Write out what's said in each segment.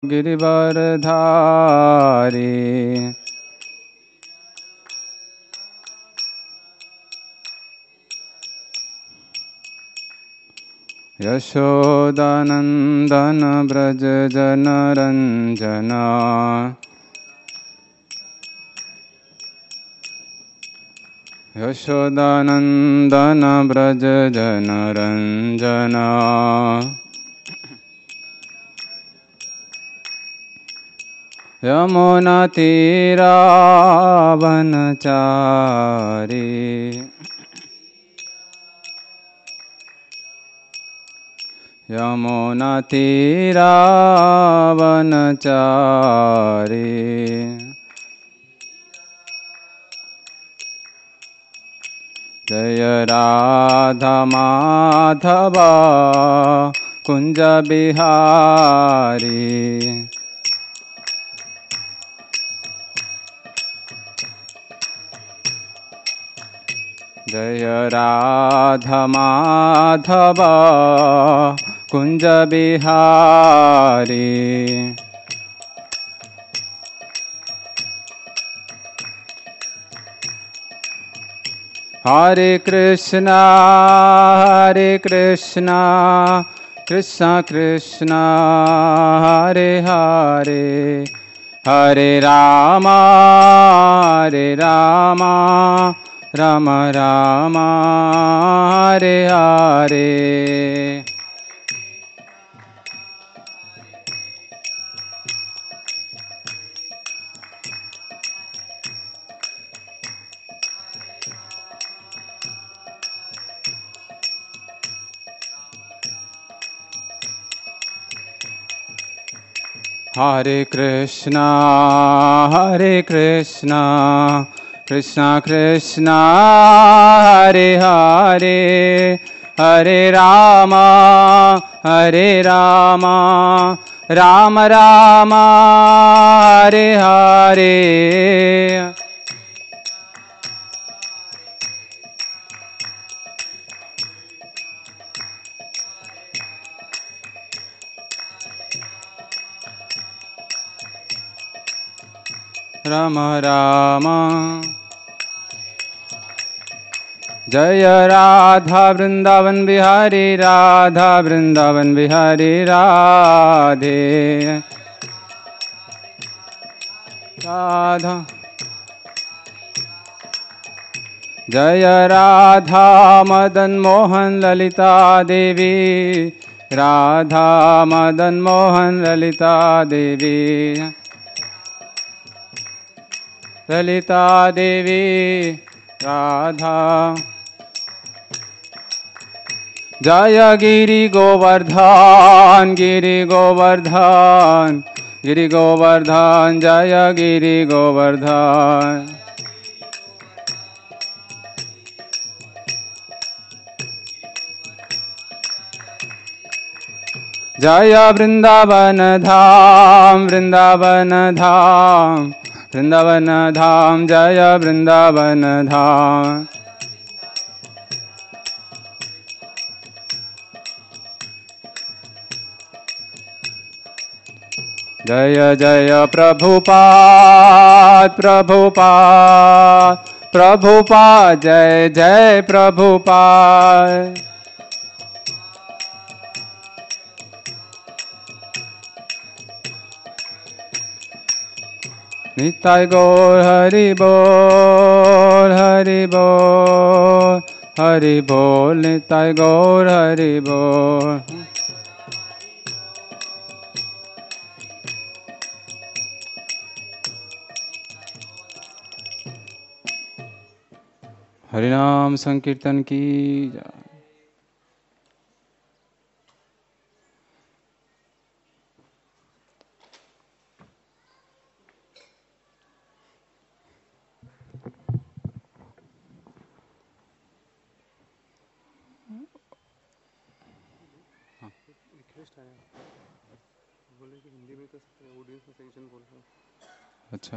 गिरिवरधारी यशोदानंदन व्रज जनरंजना यशोदानंदन व्रज जनरंजना यमुना तीरावनचारी यमुना तीरावनचारी जय राधा माधव कुंज बिहारी जय राधा माधव कुंज बिहारी हरे कृष्णा कृष्ण कृष्ण हरे हरे हरे राम राम राम हरे हरे हरे कृष्णा कृष्ण कृष्ण हरे हरे हरे राम राम राम हरे हरे राम राम जय राधा वृंदावन बिहारी राधा वृंदावन बिहारी राधे राधा जय राधा मदन मोहन ललिता देवी राधा मदन मोहन ललिता देवी ललिता देवी राधा जय गिरि गोवर्धन जय गिरि गोवर्धन जय वृंदावन धाम जय वृंदावन धाम जय जय प्रभुपाद जय जय प्रभुपाद निताय गौर हरि बोल निताय गौर हरि बोल हरिनाम संकीर्तन की जय। अच्छा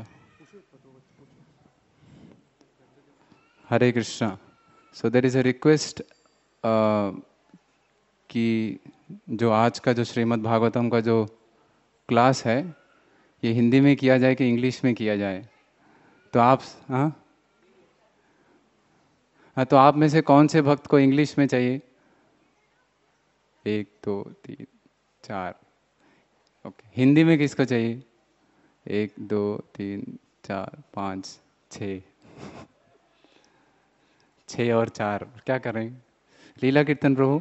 Hare Krishna. So there is a request कि जो आज का जो श्रीमद् भागवतम का जो क्लास है, ये हिंदी में किया जाए कि इंग्लिश में किया जाए? तो आप, हाँ हाँ, तो आप में से कौन से भक्त को इंग्लिश में चाहिए? 1 2 3 4। ओके, हिंदी में किसको चाहिए? 1 2 3 4 5 6। 6 और 4 क्या करें? लीला कीर्तन प्रभु।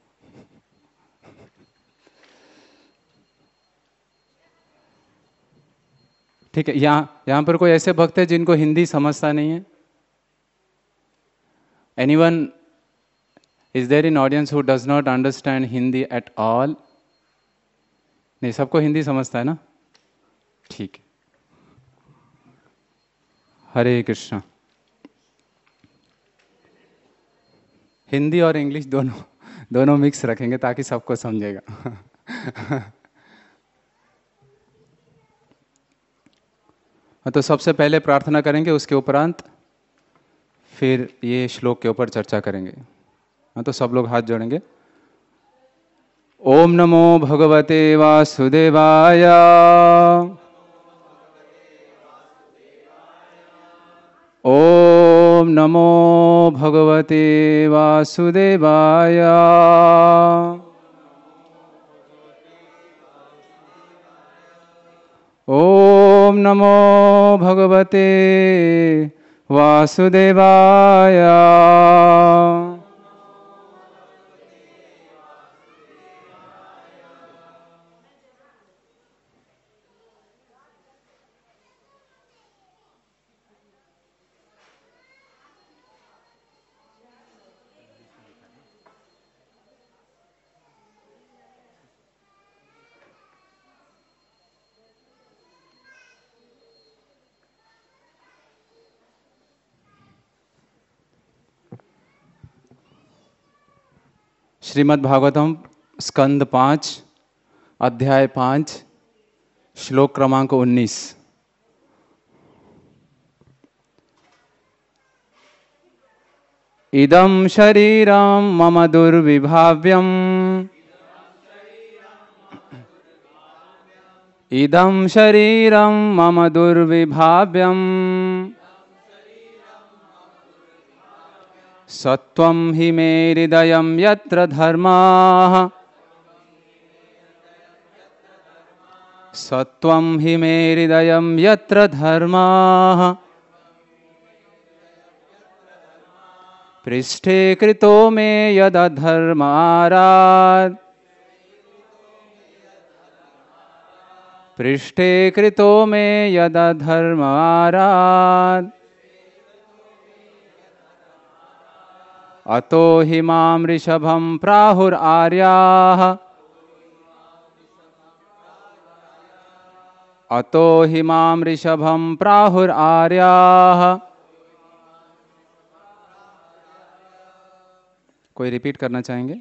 ठीक है, यहाँ पर कोई ऐसे भक्त है जिनको हिंदी समझता नहीं है? Anyone is there in audience who does not understand Hindi at all? नहीं, सबको हिंदी समझता है ना? ठीक है। हरे कृष्णा। हिंदी और इंग्लिश दोनों दोनों मिक्स रखेंगे ताकि सबको समझेगा। तो सबसे पहले प्रार्थना करेंगे, उसके उपरांत फिर ये श्लोक के ऊपर चर्चा करेंगे। हाँ, तो सब लोग हाथ जोड़ेंगे। ओम नमो भगवते वासुदेवाय। ओम नमो भगवते वासुदेवाय। ओम नमो भगवते वासुदेवाय। श्रीमद् भागवतम स्कंद 5 अध्याय 5 श्लोक क्रमांक 19। इदं शरीरं मम दुर्विभाव्यम्। इदं शरीरं मम दुर्विभाव्यम्। सत्वं हि मे हृदयं यत्र धर्माः। सत्वं हि मे हृदयं यत्र धर्माः। पृष्ठे कृतो मे यदधर्मारात्। पृष्ठे कृतो मे यदधर्मारात्। अतो हि मां ऋषभं प्राहुरार्याः। अतो हि मां ऋषभं प्राहुरार्याः। कोई रिपीट करना चाहेंगे?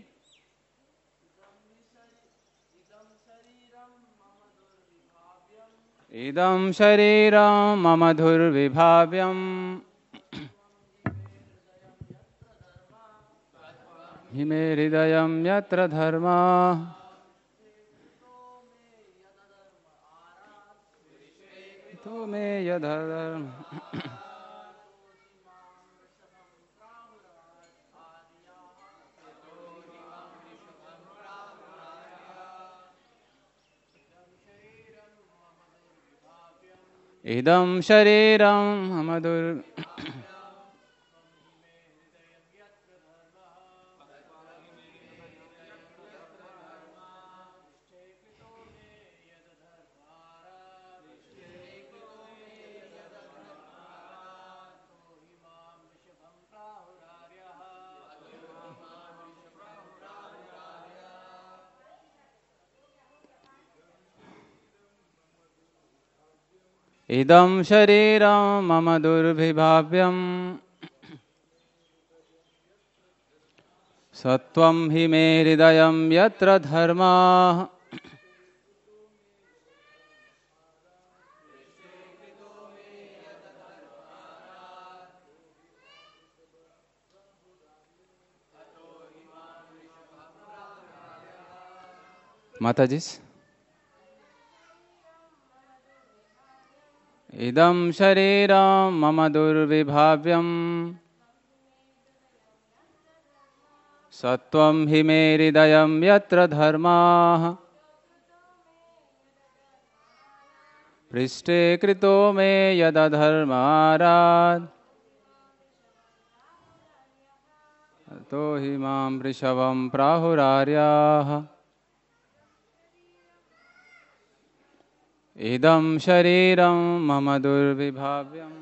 इदं शरीरं मम दुर्विभाव्यम्। हि मे हृदयं यत्र धर्माः। तो मे यदधर्म। इदं शरीरं मम दुर् इदं शरीरं मम दुर्विभाव्यम्। सत्वं हि मे हृदयं यत्र धर्माः। माता जी, इदं शरीरं मम दुर्विभाव्यं सत्वं हि मे हृदयं यत्र धर्माः पृष्ठे कृतो मे यदधर्मारात् तो हि मां वृषभं प्राहुरार्याः। इदं शरीरं मम दुर्विभाव्यम्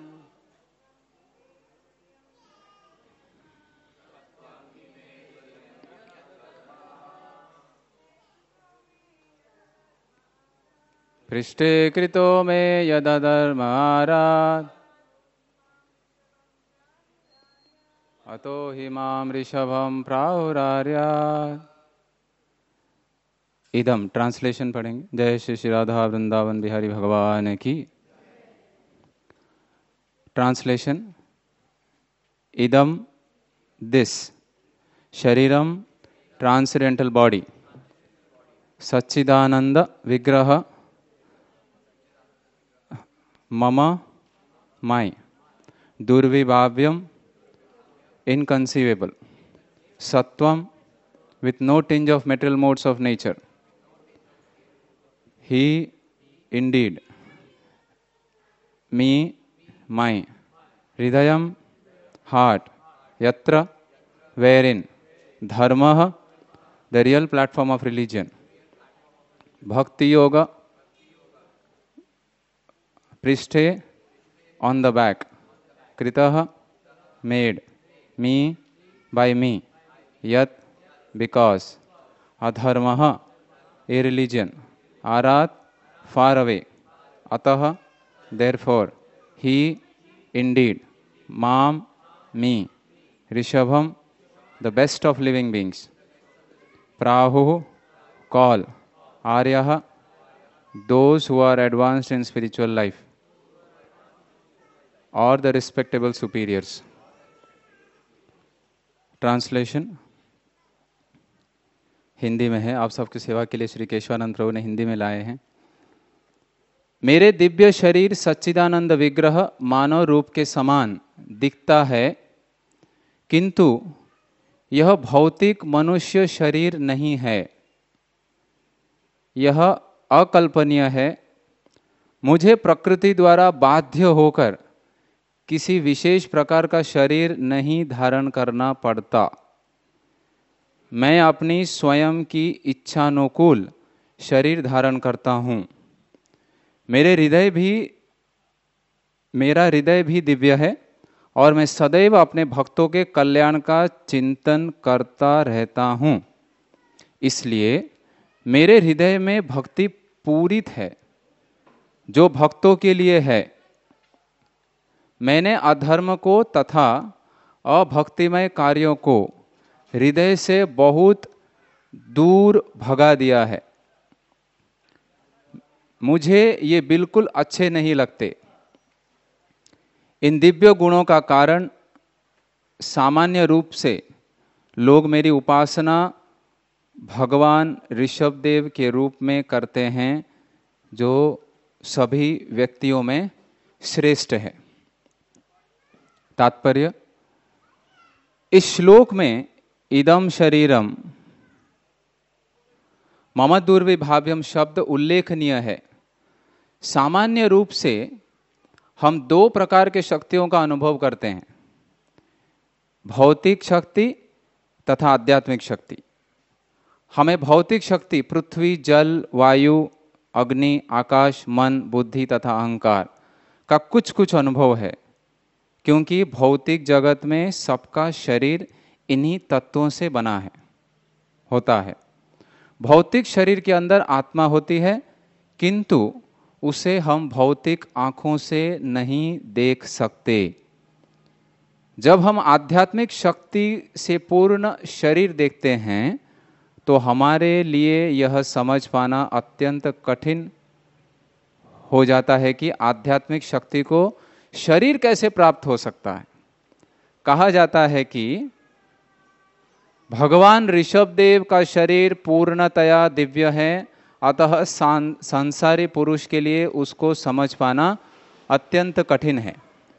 पृष्ठे कृतो मे यदधर्मारात् अतो हि मां ऋषभं प्राहुरार्यात्। इदम ट्रांसलेशन पढ़ेंगे। जय श्री श्री राधा वृंदावन बिहारी भगवान की। ट्रांसलेशन। इदम दिस शरीरम ट्रांसेंडेंटल बॉडी सच्चिदानंद विग्रह मम माई दुर्विभाव्यम inconceivable sattvam with no tinge of material modes of nature he indeed me my hridayam heart yatra wherein dharma the real platform of religion bhakti yoga prishthe on the back kritah made me by me yat because adharmah a religion arat far away atah therefore he indeed mam me rishabham the best of living beings prahu call aryah those who are advanced in spiritual life or the respectable superiors। Translation Hindi में है। आप सबकी सेवा के लिए श्री केशवानंद प्रभु ने हिंदी में लाए हैं। मेरे दिव्य शरीर सच्चिदानंद विग्रह मानव रूप के समान दिखता है, किंतु यह भौतिक मनुष्य शरीर नहीं है। यह अकल्पनीय है। मुझे प्रकृति द्वारा बाध्य होकर किसी विशेष प्रकार का शरीर नहीं धारण करना पड़ता। मैं अपनी स्वयं की इच्छानुकूल शरीर धारण करता हूँ। मेरा हृदय भी दिव्य है और मैं सदैव अपने भक्तों के कल्याण का चिंतन करता रहता हूँ। इसलिए मेरे हृदय में भक्ति पूरित है जो भक्तों के लिए है। मैंने अधर्म को तथा अभक्तिमय कार्यों को हृदय से बहुत दूर भगा दिया है। मुझे ये बिल्कुल अच्छे नहीं लगते। इन दिव्य गुणों का कारण सामान्य रूप से लोग मेरी उपासना भगवान ऋषभदेव के रूप में करते हैं, जो सभी व्यक्तियों में श्रेष्ठ है। तात्पर्य, इस श्लोक में इदम शरीरम मम दुर्विभाव्यम शब्द उल्लेखनीय है। सामान्य रूप से हम दो प्रकार के शक्तियों का अनुभव करते हैं, भौतिक शक्ति तथा आध्यात्मिक शक्ति। हमें भौतिक शक्ति पृथ्वी, जल, वायु, अग्नि, आकाश, मन, बुद्धि तथा अहंकार का कुछ कुछ अनुभव है, क्योंकि भौतिक जगत में सबका शरीर इन्हीं तत्वों से बना होता है। भौतिक शरीर के अंदर आत्मा होती है, किंतु उसे हम भौतिक आंखों से नहीं देख सकते। जब हम आध्यात्मिक शक्ति से पूर्ण शरीर देखते हैं तो हमारे लिए यह समझ पाना अत्यंत कठिन हो जाता है कि आध्यात्मिक शक्ति को शरीर कैसे प्राप्त हो सकता है। कहा जाता है कि भगवान ऋषभदेव का शरीर पूर्णतया दिव्य है, अतः संसारी पुरुष के लिए उसको समझ पाना अत्यंत कठिन है।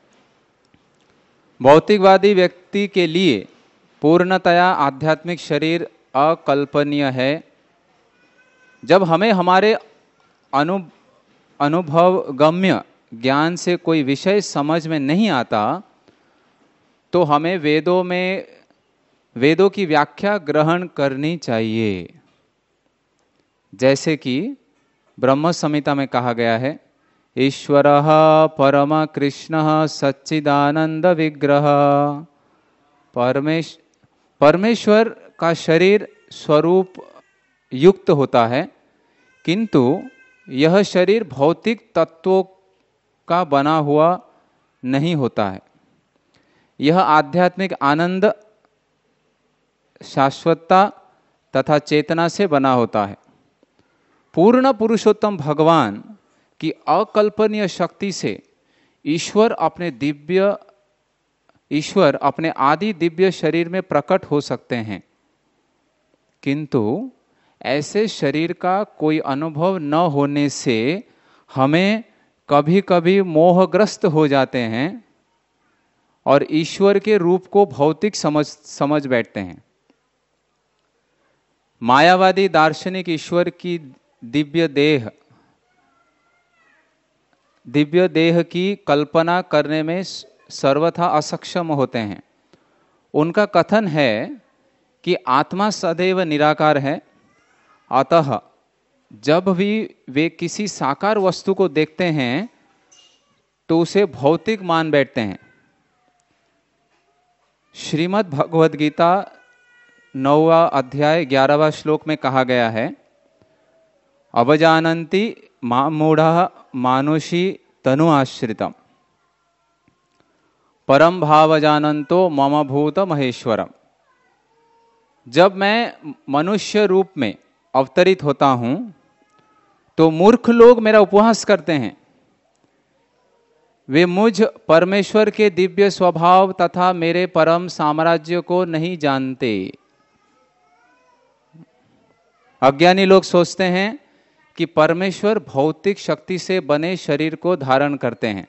भौतिकवादी व्यक्ति के लिए पूर्णतया आध्यात्मिक शरीर अकल्पनीय है। जब हमें हमारे अनुभव गम्य ज्ञान से कोई विषय समझ में नहीं आता तो हमें वेदों की व्याख्या ग्रहण करनी चाहिए। जैसे कि ब्रह्म संहिता में कहा गया है, ईश्वरः परम कृष्णः सच्चिदानंद विग्रह। परमेश्वर का शरीर स्वरूप युक्त होता है, किंतु यह शरीर भौतिक तत्वों का बना हुआ नहीं होता है। यह आध्यात्मिक आनंद, शाश्वतता तथा चेतना से बना होता है। पूर्ण पुरुषोत्तम भगवान की अकल्पनीय शक्ति से ईश्वर अपने आदि दिव्य शरीर में प्रकट हो सकते हैं, किंतु ऐसे शरीर का कोई अनुभव न होने से हमें कभी कभी मोहग्रस्त हो जाते हैं और ईश्वर के रूप को भौतिक समझ बैठते हैं। मायावादी दार्शनिक ईश्वर की दिव्य देह की कल्पना करने में सर्वथा असक्षम होते हैं। उनका कथन है कि आत्मा सदैव निराकार है, अतः जब भी वे किसी साकार वस्तु को देखते हैं तो उसे भौतिक मान बैठते हैं। श्रीमद् भगवद गीता 9वां अध्याय 11वां श्लोक में कहा गया है, अवजानन्ति मां मूढ़ः मानुषी तनु आश्रितम परम भाव जानन्तो मम भूत महेश्वरम। जब मैं मनुष्य रूप में अवतरित होता हूं तो मूर्ख लोग मेरा उपहास करते हैं। वे मुझ परमेश्वर के दिव्य स्वभाव तथा मेरे परम साम्राज्य को नहीं जानते। अज्ञानी लोग सोचते हैं कि परमेश्वर भौतिक शक्ति से बने शरीर को धारण करते हैं।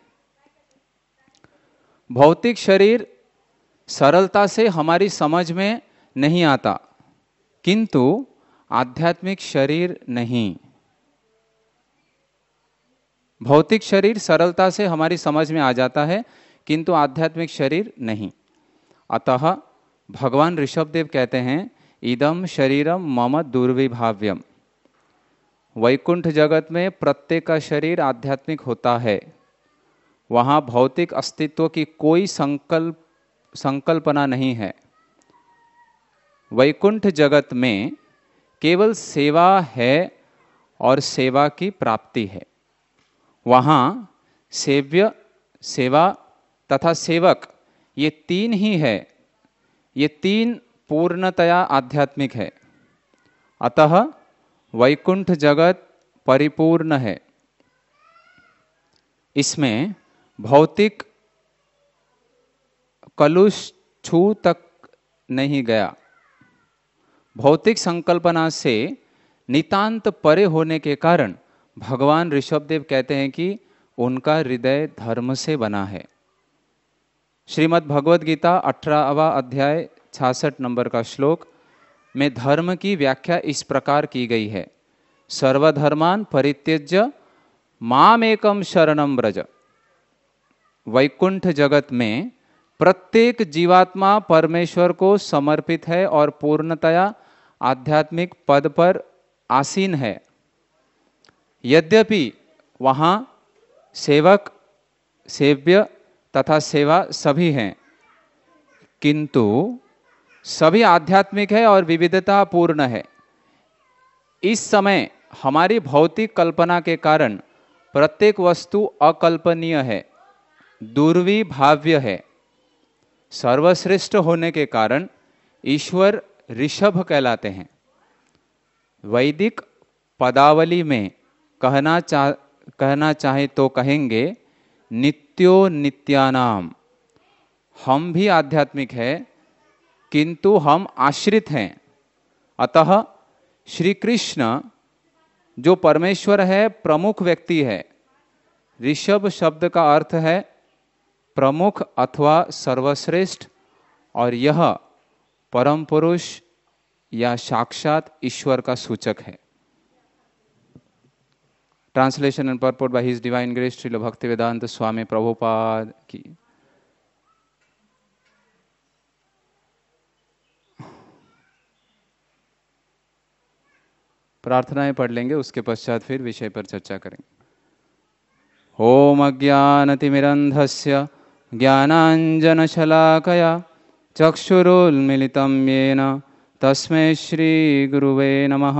भौतिक शरीर सरलता से हमारी समझ में नहीं आता, किंतु आध्यात्मिक शरीर नहीं। भौतिक शरीर सरलता से हमारी समझ में आ जाता है, किंतु आध्यात्मिक शरीर नहीं। अतः भगवान ऋषभदेव कहते हैं, इदम शरीरम मम दुर्विभाव्यम। वैकुंठ जगत में प्रत्येक का शरीर आध्यात्मिक होता है। वहां भौतिक अस्तित्व की कोई संकल्पना नहीं है। वैकुंठ जगत में केवल सेवा है और सेवा की प्राप्ति है। वहां सेव्य, सेवा तथा सेवक ये तीन ही है। ये तीन पूर्णतया आध्यात्मिक है। अतः वैकुंठ जगत परिपूर्ण है। इसमें भौतिक कलुष छू तक नहीं गया। भौतिक संकल्पना से नितांत परे होने के कारण भगवान ऋषभदेव कहते हैं कि उनका हृदय धर्म से बना है। श्रीमद् भगवद गीता 18वां अध्याय 66 नंबर का श्लोक में धर्म की व्याख्या इस प्रकार की गई है, सर्वधर्मान परित्यज्य मामेकम शरणम व्रज। वैकुंठ जगत में प्रत्येक जीवात्मा परमेश्वर को समर्पित है और पूर्णतया आध्यात्मिक पद पर आसीन है। यद्यपि वहां सेवक, सेव्य तथा सेवा सभी हैं, किंतु सभी आध्यात्मिक है और विविधता पूर्ण है। इस समय हमारी भौतिक कल्पना के कारण प्रत्येक वस्तु अकल्पनीय है, दुर्विभाव्य है। सर्वश्रेष्ठ होने के कारण ईश्वर ऋषभ कहलाते हैं। वैदिक पदावली में कहना चाहे तो कहेंगे, नित्यो नित्यानाम। हम भी आध्यात्मिक है, किंतु हम आश्रित हैं। अतः श्री कृष्ण जो परमेश्वर है, प्रमुख व्यक्ति है, ऋषभ शब्द का अर्थ है प्रमुख अथवा सर्वश्रेष्ठ, और यह परम पुरुष या साक्षात ईश्वर का सूचक है। Translation and purport by his divine grace Srila Bhaktivedanta Swami Prabhupada की। प्रार्थनाएं पढ़ लेंगे, उसके पश्चात फिर विषय पर चर्चा करेंगे। ओम अज्ञानतिमिरन्धस्य ज्ञानाञ्जनशलाकया चक्षुरुन्मिलितं येन तस्मै श्रीगुरुवे नमः।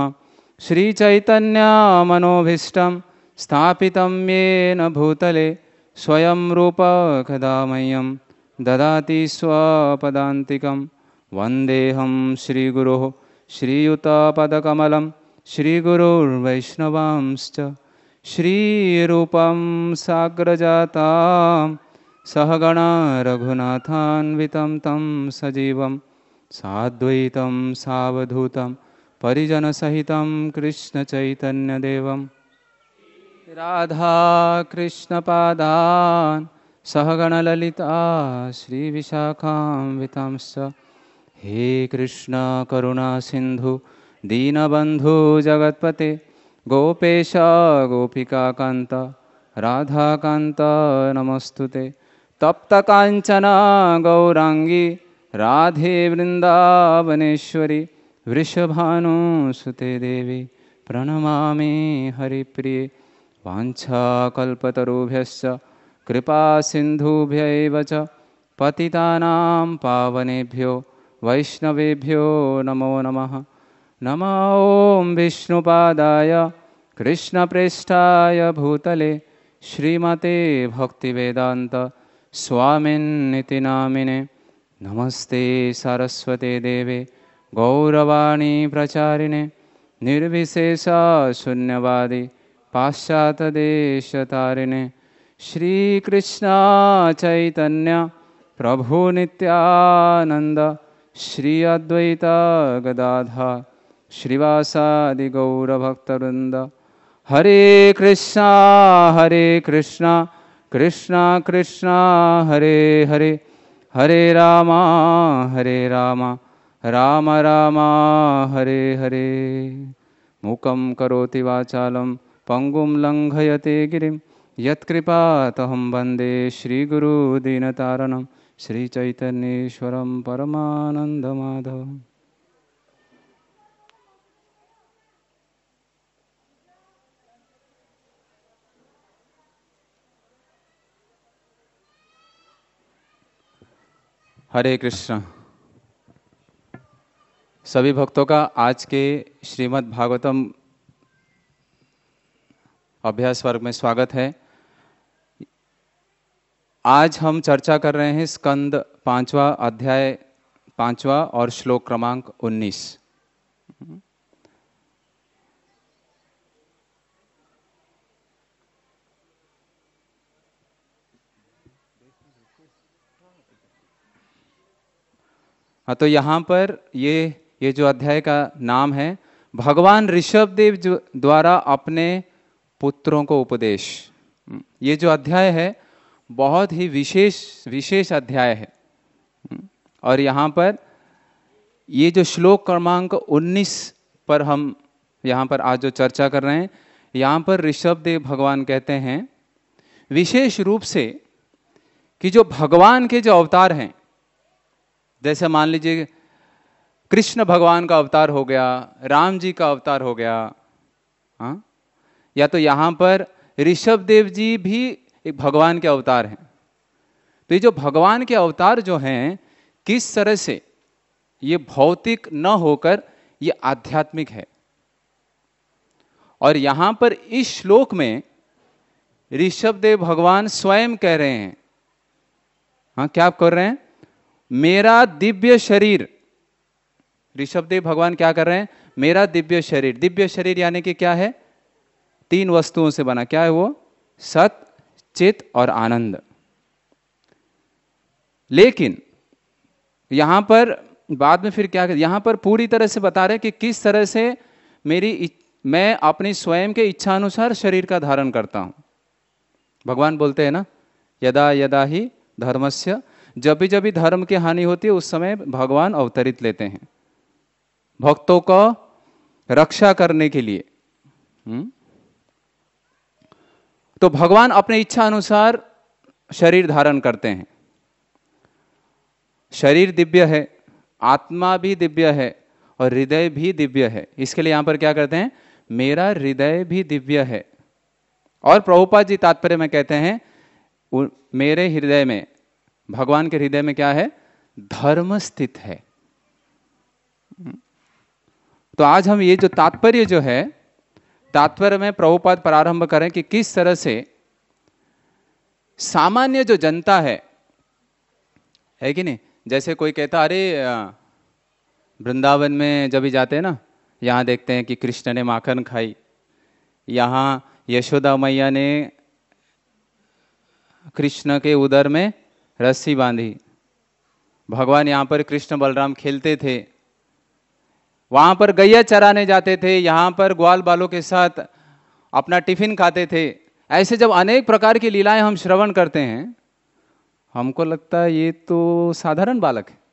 श्रीचैतन्यमनोभीष्टं स्थापितं येन भूतले स्वयं रूप कदा मह्यं ददाति स्वपदान्तिकं। वन्देऽहं श्रीगुरोः श्रीयुतपदकमलं श्रीगुरुर्वैष्णवांश्च श्रीरूपं साग्रजातां सहगणा रघुनाथान्वितं तं सजीवं साद्वैतं सावधूतं परिजनसहितं कृष्णचैतन्यदेवं राधा कृष्णपादान् सहगणललिता श्रीविशाखान्वितांश्च। हे कृष्ण करुणा सिन्धु दीनबन्धु जगत्पते गोपेश गोपिकान्त राधाकान्त नमस्तुते। तप्त कांचन गौरांगी राधे वृंदावनेश्वरी वृषभानुसुते देवी प्रणमामि हरिप्रिये। वाञ्छाकल्पतरुभ्यश्च कृपा सिन्धुभ्यैव च पतितानां पावनेभ्यो वैष्णवेभ्यो नमो नमः। नमो ॐ विष्णुपादाय कृष्णप्रेष्ठाय भूतले श्रीमते भक्तिवेदांत स्वामिन्निति नामिने। नमस्ते सरस्वते देवे गौरवाणी प्रचारिणे निर्विशेष शून्यवादी पाश्चात्यदेशतारिणे। श्रीकृष्ण चैतन्य प्रभु नित्यानंद श्री अद्वैत गदाधर श्रीवासादि गौरभक्तवृंद। हरे कृष्णा कृष्णा कृष्णा हरे हरे, हरे राम राम राम हरे हरे। मूकं करोति वाचालं पंगुं लंघयते गिरिं यत्कृपातहं वन्दे श्रीगुरुदीनतारणं श्रीचैतन्येश्वरं परमानन्दमाधवम्। हरे कृष्ण। सभी भक्तों का आज के श्रीमद् भागवतम अभ्यास वर्ग में स्वागत है। आज हम चर्चा कर रहे हैं स्कंद 5वां अध्याय 5वां और श्लोक क्रमांक 19। हाँ, तो यहाँ पर ये जो अध्याय का नाम है भगवान ऋषभदेव द्वारा अपने पुत्रों को उपदेश। ये जो अध्याय है बहुत ही विशेष अध्याय है। और यहाँ पर ये जो श्लोक क्रमांक 19 पर हम यहाँ पर आज जो चर्चा कर रहे हैं, यहाँ पर ऋषभदेव भगवान कहते हैं विशेष रूप से कि जो भगवान के जो अवतार हैं, जैसे मान लीजिए कृष्ण भगवान का अवतार हो गया, राम जी का अवतार हो गया, हाँ, या तो यहाँ पर ऋषभदेव जी भी एक भगवान के अवतार हैं। तो ये जो भगवान के अवतार जो हैं, किस तरह से ये भौतिक न होकर ये आध्यात्मिक है। और यहां पर इस श्लोक में ऋषभदेव भगवान स्वयं कह रहे हैं, हाँ, क्या कर रहे हैं? मेरा दिव्य शरीर। ऋषभदेव भगवान क्या कर रहे हैं? मेरा दिव्य शरीर। दिव्य शरीर यानी कि क्या है? 3 वस्तुओं से बना। क्या है वो? सत, चित और आनंद। लेकिन यहां पर बाद में फिर क्या, यहां पर पूरी तरह से बता रहे हैं कि किस तरह से मैं अपनी स्वयं के इच्छा अनुसार शरीर का धारण करता हूं। भगवान बोलते हैं ना, यदा यदा ही धर्मस्य, जब भी धर्म की हानि होती है उस समय भगवान अवतरित लेते हैं भक्तों को रक्षा करने के लिए। तो भगवान अपने इच्छा अनुसार शरीर धारण करते हैं। शरीर दिव्य है, आत्मा भी दिव्य है और हृदय भी दिव्य है। इसके लिए यहां पर क्या करते हैं, मेरा हृदय भी दिव्य है। और प्रभुपाद जी तात्पर्य में कहते हैं मेरे हृदय में, भगवान के हृदय में क्या है, धर्म स्थित है। तो आज हम ये जो तात्पर्य जो है, तात्पर्य में प्रभुपाद प्रारंभ करें कि किस तरह से सामान्य जो जनता है कि नहीं, जैसे कोई कहता अरे वृंदावन में जब भी जाते हैं ना, यहां देखते हैं कि कृष्ण ने माखन खाई, यहां यशोदा मैया ने कृष्ण के उदर में रस्सी बांधी, भगवान यहां पर कृष्ण बलराम खेलते थे, वहां पर गैया चराने जाते थे, यहां पर ग्वाल बालों के साथ अपना टिफिन खाते थे। ऐसे जब अनेक प्रकार की लीलाएं हम श्रवण करते हैं, हमको लगता है ये तो साधारण बालक है।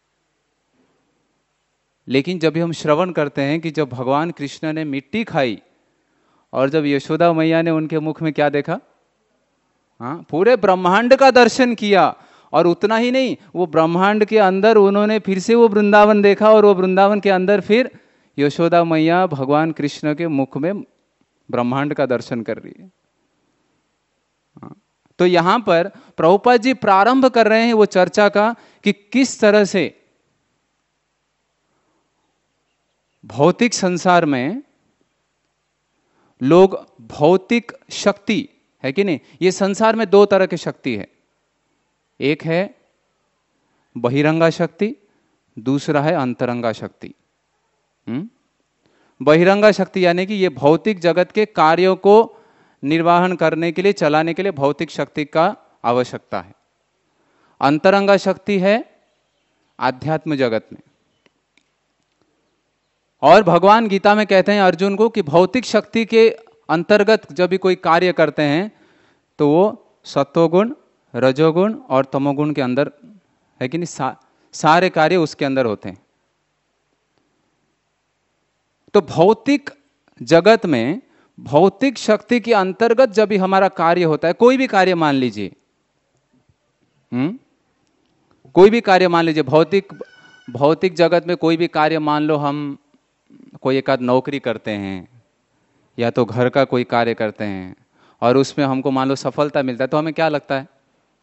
लेकिन जब भी हम श्रवण करते हैं कि जब भगवान कृष्ण ने मिट्टी खाई और जब यशोदा मैया ने उनके मुख में क्या देखा, हाँ, पूरे ब्रह्मांड का दर्शन किया। और उतना ही नहीं, वो ब्रह्मांड के अंदर उन्होंने फिर से वो वृंदावन देखा और वो वृंदावन के अंदर फिर यशोदा मैया भगवान कृष्ण के मुख में ब्रह्मांड का दर्शन कर रही है। तो यहां पर प्रभुपाद जी प्रारंभ कर रहे हैं वो चर्चा का कि किस तरह से भौतिक संसार में लोग भौतिक शक्ति है कि नहीं, ये संसार में दो तरह की शक्ति है, एक है बहिरंगा शक्ति, दूसरा है अंतरंगा शक्ति। बहिरंगा शक्ति यानी कि ये भौतिक जगत के कार्यों को निर्वाहन करने के लिए, चलाने के लिए भौतिक शक्ति का आवश्यकता है। अंतरंगा शक्ति है आध्यात्म जगत में। और भगवान गीता में कहते हैं अर्जुन को कि भौतिक शक्ति के अंतर्गत जब भी कोई कार्य करते हैं तो वो सत्वगुण, रजोगुण और तमोगुण के अंदर है कि नहीं, सारे कार्य उसके अंदर होते हैं। तो भौतिक जगत में भौतिक शक्ति के अंतर्गत जब भी हमारा कार्य होता है, कोई भी कार्य मान लीजिए, कोई भी कार्य मान लीजिए, भौतिक जगत में कोई भी कार्य मान लो, हम कोई एक आध नौकरी करते हैं या तो घर का कोई कार्य करते हैं और उसमें हमको मान लो सफलता मिलता है, तो हमें क्या लगता है,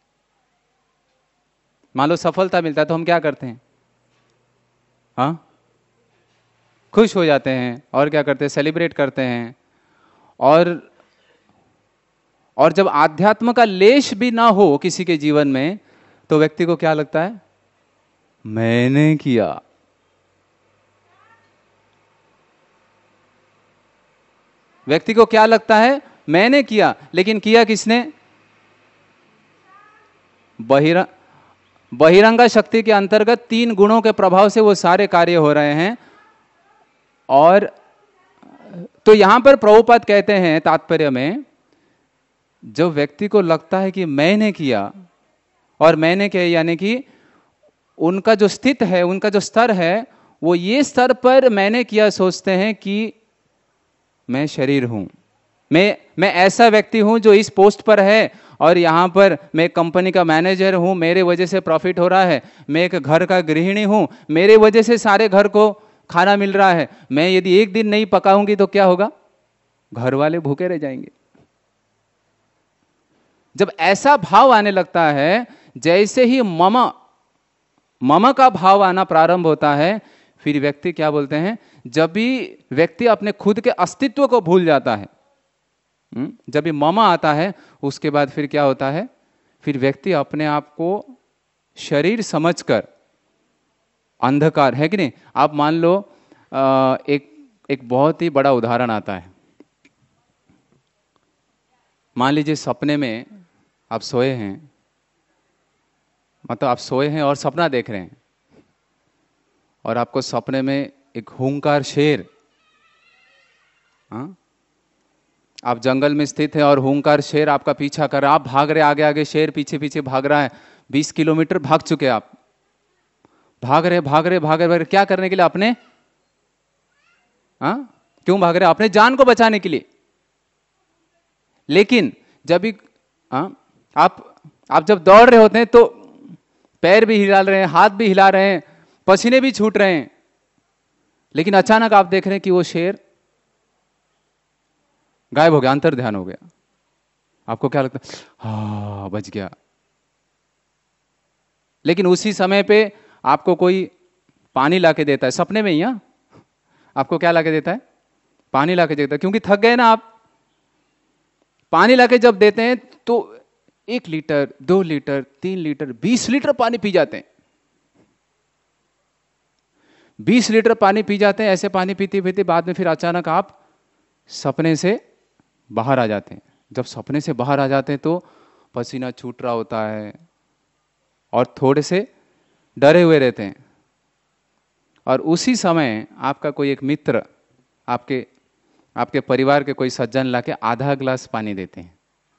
मान लो सफलता मिलता है तो हम क्या करते हैं, हाँ, खुश हो जाते हैं और क्या करते हैं, सेलिब्रेट करते हैं। और जब आध्यात्म का लेश भी ना हो किसी के जीवन में तो व्यक्ति को क्या लगता है, मैंने किया। व्यक्ति को क्या लगता है, मैंने किया, लेकिन किया किसने, बहिरंगा शक्ति के अंतर्गत 3 गुणों के प्रभाव से वो सारे कार्य हो रहे हैं। और तो यहां पर प्रभुपाद कहते हैं तात्पर्य में, जो व्यक्ति को लगता है कि मैंने किया, और मैंने किया यानी कि उनका जो स्थित है, उनका जो स्तर है, वो ये स्तर पर मैंने किया सोचते हैं कि मैं शरीर हूं, मैं ऐसा व्यक्ति हूं जो इस पोस्ट पर है और यहां पर मैं कंपनी का मैनेजर हूं, मेरे वजह से प्रॉफिट हो रहा है, मैं एक घर का गृहिणी हूं, मेरे वजह से सारे घर को खाना मिल रहा है, मैं यदि एक दिन नहीं पकाऊंगी तो क्या होगा, घर वाले भूखे रह जाएंगे। जब ऐसा भाव आने लगता है, जैसे ही मम का भाव आना प्रारंभ होता है, फिर व्यक्ति क्या बोलते हैं, जब भी व्यक्ति अपने खुद के अस्तित्व को भूल जाता है, जब भी मम आता है, उसके बाद फिर क्या होता है, फिर व्यक्ति अपने आप को शरीर समझकर, अंधकार है कि नहीं। आप मान लो एक बहुत ही बड़ा उदाहरण आता है। मान लीजिए सपने में आप सोए हैं, मतलब आप सोए हैं और सपना देख रहे हैं, और आपको सपने में एक हुंकार शेर आप जंगल में स्थित हैं और हुंकार शेर आपका पीछा कर रहा है, आप भाग रहे आगे आगे, शेर पीछे पीछे भाग रहा है, 20 किलोमीटर भाग चुके आप, भाग रहे भाग रहे भाग रहे, क्या करने के लिए? अपने क्यों भाग रहे? अपने जान को बचाने के लिए। लेकिन जब भी आप जब दौड़ रहे होते हैं तो पैर भी हिला रहे हैं, हाथ भी हिला रहे हैं, पसीने भी छूट रहे हैं, लेकिन अचानक आप देख रहे हैं कि वो शेर गायब हो गया, अंतर ध्यान हो गया। आपको क्या लगता है? हाँ, बच गया। लेकिन उसी समय पे आपको कोई पानी लाके देता है, सपने में ही। आपको क्या लाके देता है? पानी लाके देता है, क्योंकि थक गए ना आप। पानी लाके जब देते हैं तो 1 लीटर, 2 लीटर, 3 लीटर, 20 लीटर पानी पी जाते हैं। 20 लीटर पानी पी जाते हैं। ऐसे पानी पीते पीते बाद में फिर अचानक आप सपने से बाहर आ जाते हैं। जब सपने से बाहर आ जाते हैं तो पसीना छूट रहा होता है और थोड़े से डरे हुए रहते हैं। और उसी समय आपका कोई एक मित्र, आपके परिवार के कोई सज्जन लाके आधा ग्लास पानी देते हैं।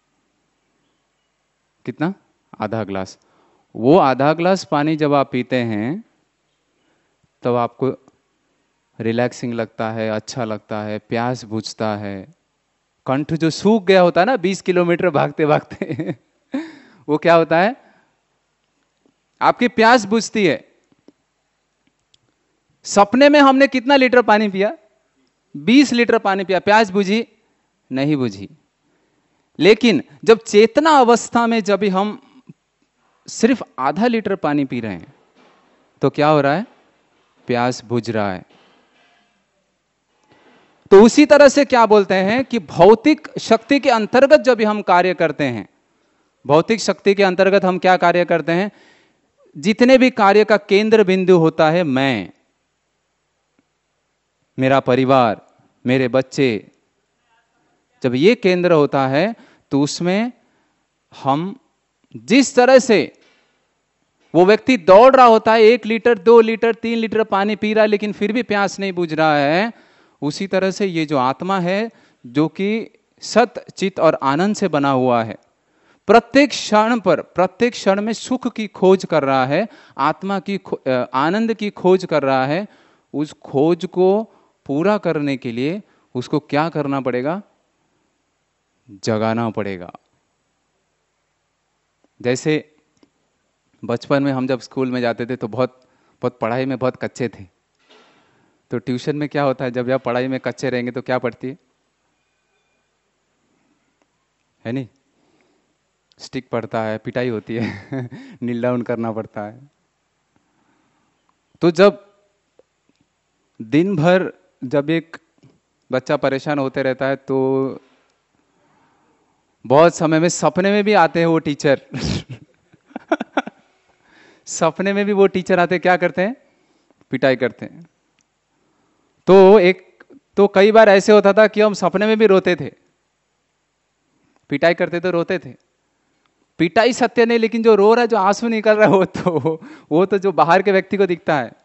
कितना? आधा ग्लास। वो आधा ग्लास पानी जब आप पीते हैं तब आपको रिलैक्सिंग लगता है, अच्छा लगता है, प्यास बुझता है। कंठ जो सूख गया होता है ना 20 किलोमीटर भागते भागते वो क्या होता है? आपकी प्यास बुझती है। सपने में हमने कितना लीटर पानी पिया? 20 लीटर पानी पिया, प्यास बुझी? नहीं बुझी। लेकिन जब चेतना अवस्था में जब भी हम सिर्फ आधा लीटर पानी पी रहे हैं तो क्या हो रहा है? प्यास बुझ रहा है। तो उसी तरह से क्या बोलते हैं कि भौतिक शक्ति के अंतर्गत जब भी हम कार्य करते हैं, भौतिक शक्ति के अंतर्गत हम क्या कार्य करते हैं? जितने भी कार्य का केंद्र बिंदु होता है मैं, मेरा परिवार, मेरे बच्चे, जब ये केंद्र होता है तो उसमें हम जिस तरह से वो व्यक्ति दौड़ रहा होता है, 1 लीटर, 2 लीटर, 3 लीटर पानी पी रहा है लेकिन फिर भी प्यास नहीं बुझ रहा है, उसी तरह से ये जो आत्मा है जो कि सत चित और आनंद से बना हुआ है, प्रत्येक क्षण में सुख की खोज कर रहा है, आत्मा की आनंद की खोज कर रहा है। उस खोज को पूरा करने के लिए उसको क्या करना पड़ेगा? जगाना पड़ेगा। जैसे बचपन में हम जब स्कूल में जाते थे तो बहुत पढ़ाई में बहुत कच्चे थे, तो ट्यूशन में क्या होता है, जब आप पढ़ाई में कच्चे रहेंगे तो क्या पढ़ती है नहीं? स्टिक पड़ता है, पिटाई होती है नील डाउन करना पड़ता है। तो जब दिन भर जब एक बच्चा परेशान होते रहता है तो बहुत समय में सपने में भी आते हैं वो टीचर सपने में भी वो टीचर आते, क्या करते हैं? पिटाई करते हैं। तो कई बार ऐसे होता था कि हम सपने में भी रोते थे, पिटाई करते तो रोते थे। पिटाई सत्य नहीं, लेकिन जो रो रहा है, जो आंसू निकल रहा है वो तो जो बाहर के व्यक्ति को दिखता है।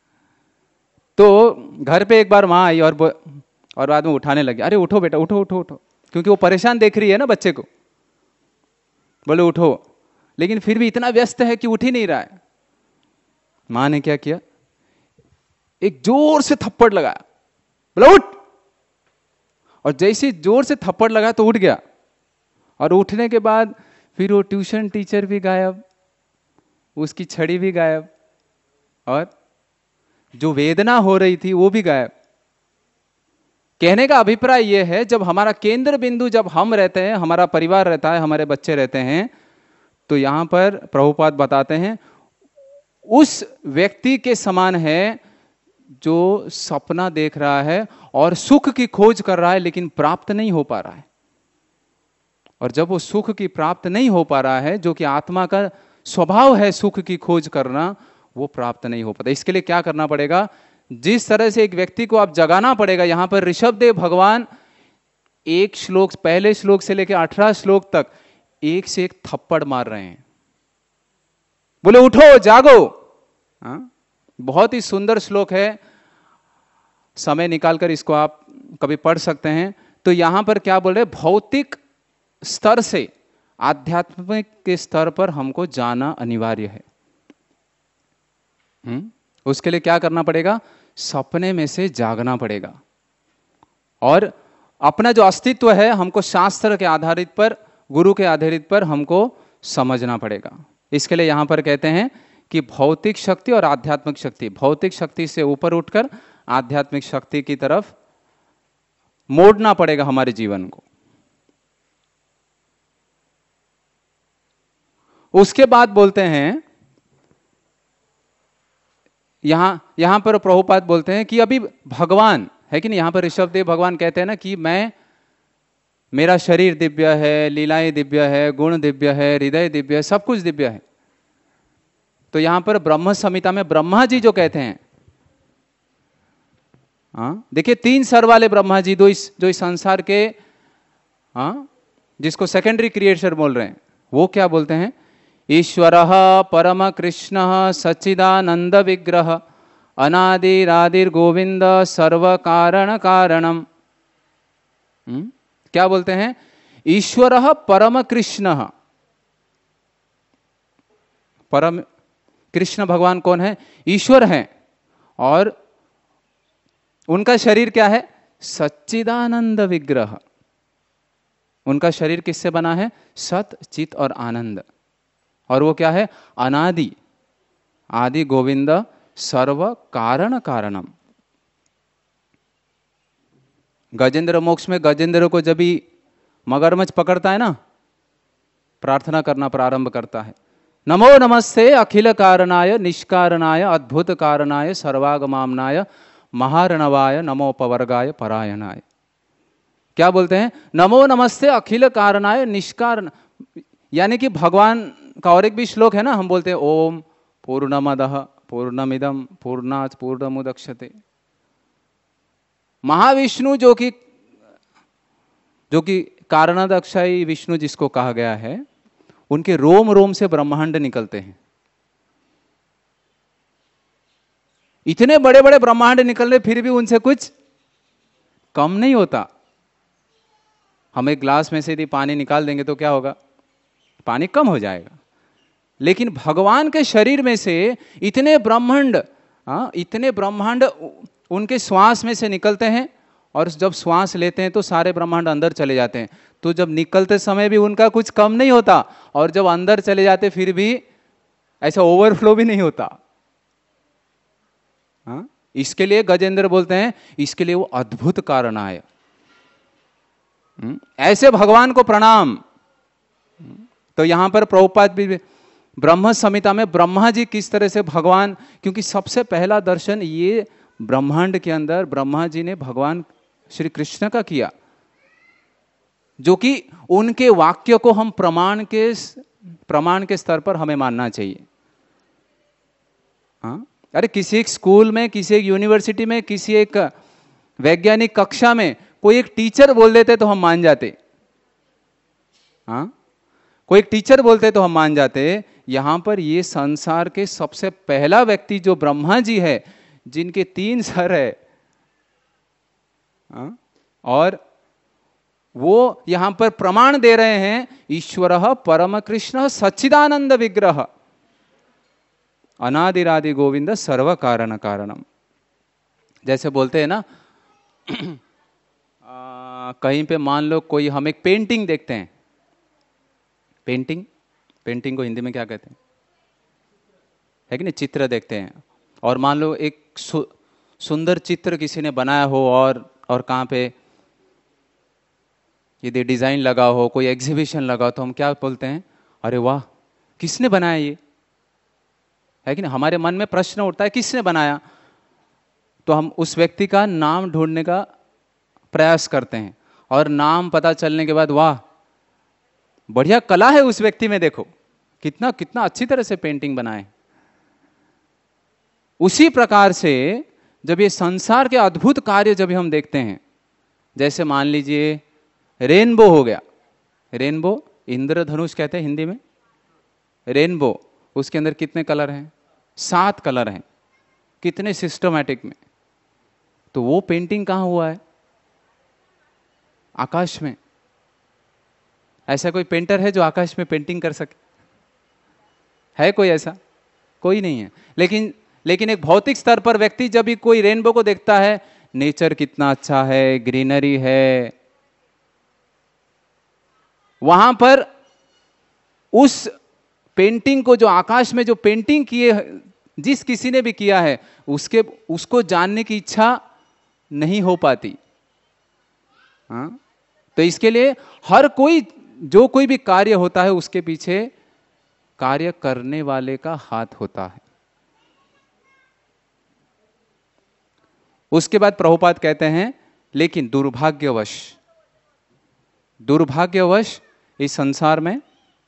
तो घर पे एक बार माँ आई और बाद में उठाने लगी, अरे उठो बेटा, उठो उठो उठो, क्योंकि वो परेशान देख रही है ना बच्चे को, बोले उठो, लेकिन फिर भी इतना व्यस्त है कि उठ ही नहीं रहा है। माँ ने क्या किया? एक जोर से थप्पड़ लगाया, बोला उठ, और जैसे जोर से थप्पड़ लगाया तो उठ गया। और उठने के बाद फिर वो ट्यूशन टीचर भी गायब, उसकी छड़ी भी गायब, और जो वेदना हो रही थी वो भी गायब। कहने का अभिप्राय यह है, जब हमारा केंद्र बिंदु, जब हम रहते हैं, हमारा परिवार रहता है, हमारे बच्चे रहते हैं, तो यहां पर प्रभुपाद बताते हैं उस व्यक्ति के समान है जो सपना देख रहा है और सुख की खोज कर रहा है लेकिन प्राप्त नहीं हो पा रहा है। और जब वो सुख की प्राप्त नहीं हो पा रहा है, जो कि आत्मा का स्वभाव है सुख की खोज करना, वो प्राप्त नहीं हो पाता। इसके लिए क्या करना पड़ेगा? जिस तरह से एक व्यक्ति को आप जगाना पड़ेगा, यहां पर ऋषभदेव भगवान एक श्लोक, पहले श्लोक से लेकर 18 श्लोक तक एक से एक थप्पड़ मार रहे हैं, बोले उठो जागो। बहुत ही सुंदर श्लोक है, समय निकालकर इसको आप कभी पढ़ सकते हैं। तो यहां पर क्या बोल रहे, भौतिक स्तर से आध्यात्मिक के स्तर पर हमको जाना अनिवार्य है। उसके लिए क्या करना पड़ेगा, सपने में से जागना पड़ेगा और अपना जो अस्तित्व है हमको शास्त्र के आधारित पर, गुरु के आधारित पर हमको समझना पड़ेगा। इसके लिए यहां पर कहते हैं कि भौतिक शक्ति और आध्यात्मिक शक्ति, भौतिक शक्ति से ऊपर उठकर आध्यात्मिक शक्ति की तरफ मोड़ना पड़ेगा हमारे जीवन को। उसके बाद बोलते हैं, यहां पर प्रभुपाद बोलते हैं कि अभी भगवान है कि नहीं, यहां पर ऋषभ देव भगवान कहते हैं ना कि मेरा शरीर दिव्य है, लीलाएं दिव्य है, गुण दिव्य है, हृदय दिव्य है, सब कुछ दिव्य है। तो यहां पर ब्रह्म संहिता में ब्रह्मा जी जो कहते हैं, देखिए 3 सर वाले ब्रह्मा जी, जो इस संसार के जिसको सेकेंडरी क्रिएटर बोल रहे हैं, वो क्या बोलते हैं, ईश्वरः परम कृष्णः सच्चिदानंद विग्रह अनादिरादिर गोविंद सर्व कारण कारणम। क्या बोलते हैं, ईश्वरः परम कृष्णः, परम कृष्ण भगवान कौन है, ईश्वर हैं, और उनका शरीर क्या है, सच्चिदानंद विग्रह। उनका शरीर किससे बना है, सत चित और आनंद, और वो क्या है, अनादि आदि गोविंद सर्व कारण कारणम। गजेंद्र मोक्ष में गजेंद्र को जब भी मगरमच्छ पकड़ता है ना, प्रार्थना करना प्रारंभ करता है, नमो नमस्ते अखिल कारणाय निष्कारणाय अद्भुत कारणाय सर्वागमामनाय महारणवाय नमो पवर्गाय परायणाय। क्या बोलते हैं, नमो नमस्ते अखिल कारणाय निष्कारण, यानी कि भगवान का और एक भी श्लोक है ना, हम बोलते हैं ओम पूर्णमदः पूर्णमिदं पूर्णात् पूर्णमुदच्यते। महाविष्णु जो कि कारणादक्षाई विष्णु जिसको कहा गया है, उनके रोम रोम से ब्रह्मांड निकलते हैं। इतने बड़े बड़े ब्रह्मांड निकल रहे, फिर भी उनसे कुछ कम नहीं होता। हम एक ग्लास में से यदि पानी निकाल देंगे तो क्या होगा, पानी कम हो जाएगा। लेकिन भगवान के शरीर में से इतने ब्रह्मांड उनके श्वास में से निकलते हैं, और जब श्वास लेते हैं तो सारे ब्रह्मांड अंदर चले जाते हैं। तो जब निकलते समय भी उनका कुछ कम नहीं होता, और जब अंदर चले जाते फिर भी ऐसा ओवरफ्लो भी नहीं होता। इसके लिए गजेंद्र बोलते हैं, इसके लिए वो अद्भुत कारण आए। ऐसे भगवान को प्रणाम। तो यहां पर प्रभुपाद भी ब्रह्म संहिता में ब्रह्मा जी किस तरह से भगवान, क्योंकि सबसे पहला दर्शन ये ब्रह्मांड के अंदर ब्रह्मा जी ने भगवान श्री कृष्ण का किया, जो कि उनके वाक्य को हम प्रमाण के स्तर पर हमें मानना चाहिए। अरे किसी एक स्कूल में, किसी एक यूनिवर्सिटी में, किसी एक वैज्ञानिक कक्षा में कोई एक टीचर बोल देते तो हम मान जाते। कोई एक टीचर बोलते तो हम मान जाते। यहां पर ये संसार के सबसे पहला व्यक्ति जो ब्रह्मा जी है, जिनके 3 सर है, और वो यहां पर प्रमाण दे रहे हैं, ईश्वरः परम कृष्ण सच्चिदानंद विग्रह अनादिरादि गोविंद सर्व कारण कारणम। जैसे बोलते हैं ना, कहीं पे मान लो कोई, हम एक पेंटिंग देखते हैं, पेंटिंग को हिंदी में क्या कहते हैं, है कि नहीं, चित्र देखते हैं। और मान लो एक सुंदर चित्र किसी ने बनाया हो, और कहाँ पे यदि डिजाइन लगा हो, कोई एग्जीबिशन लगा हो, तो हम क्या बोलते हैं, अरे वाह किसने बनाया ये, है कि नहीं। हमारे मन में प्रश्न उठता है किसने बनाया, तो हम उस व्यक्ति का नाम ढूंढने का प्रयास करते हैं, और नाम पता चलने के बाद वाह बढ़िया कला है उस व्यक्ति में, देखो कितना कितना अच्छी तरह से पेंटिंग बनाए। उसी प्रकार से जब ये संसार के अद्भुत कार्य जब हम देखते हैं, जैसे मान लीजिए रेनबो हो गया, रेनबो इंद्रधनुष कहते हैं हिंदी में, रेनबो, उसके अंदर कितने कलर हैं, 7 कलर हैं, कितने सिस्टमैटिक में। तो वो पेंटिंग कहां हुआ है, आकाश में। ऐसा कोई पेंटर है जो आकाश में पेंटिंग कर सके? है कोई ऐसा? कोई नहीं है। लेकिन एक भौतिक स्तर पर व्यक्ति जब भी कोई रेनबो को देखता है, नेचर कितना अच्छा है, ग्रीनरी है, वहां पर उस पेंटिंग को, जो आकाश में जो पेंटिंग किए, जिस किसी ने भी किया है, उसको जानने की इच्छा नहीं हो पाती। हाँ? तो इसके लिए हर कोई, जो कोई भी कार्य होता है, उसके पीछे कार्य करने वाले का हाथ होता है। उसके बाद प्रभुपाद कहते हैं, लेकिन दुर्भाग्यवश इस संसार में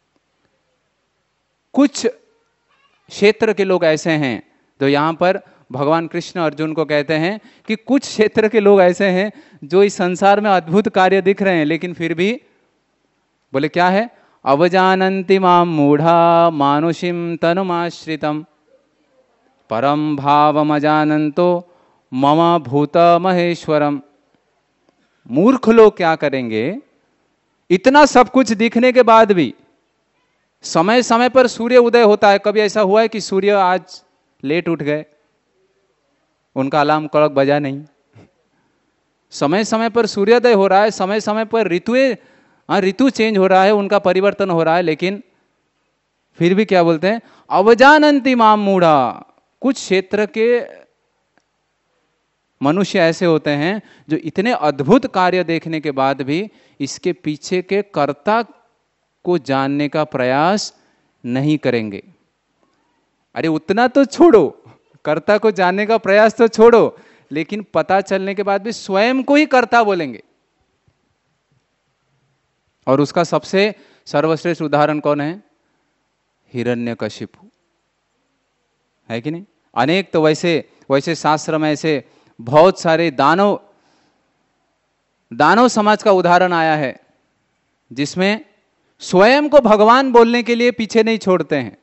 कुछ क्षेत्र के लोग ऐसे हैं, तो यहां पर भगवान कृष्ण अर्जुन को कहते हैं कि कुछ क्षेत्र के लोग ऐसे हैं जो इस संसार में अद्भुत कार्य दिख रहे हैं, लेकिन फिर भी बोले क्या है? अवजानन्ति मां मूढ़ा मानुषिम तनुमाश्रितम परम भावमजानन्तो मम भूत महेश्वरम। मूर्ख लोग क्या करेंगे? इतना सब कुछ दिखने के बाद भी समय समय पर सूर्य उदय होता है। कभी ऐसा हुआ है कि सूर्य आज लेट उठ गए, उनका अलार्म क्लॉक बजा नहीं? समय समय पर सूर्योदय हो रहा है, समय समय पर ऋतु चेंज हो रहा है, उनका परिवर्तन हो रहा है, लेकिन फिर भी क्या बोलते हैं? अवजानन्ति मां मूढ़ा। कुछ क्षेत्र के मनुष्य ऐसे होते हैं जो इतने अद्भुत कार्य देखने के बाद भी इसके पीछे के कर्ता को जानने का प्रयास नहीं करेंगे। अरे उतना तो छोड़ो, कर्ता को जानने का प्रयास तो छोड़ो, लेकिन पता चलने के बाद भी स्वयं को ही कर्ता बोलेंगे। और उसका सबसे सर्वश्रेष्ठ उदाहरण कौन है? हिरण्यकशिपु, है कि नहीं? अनेक तो वैसे शास्त्र में ऐसे बहुत सारे दानव समाज का उदाहरण आया है, जिसमें स्वयं को भगवान बोलने के लिए पीछे नहीं छोड़ते हैं।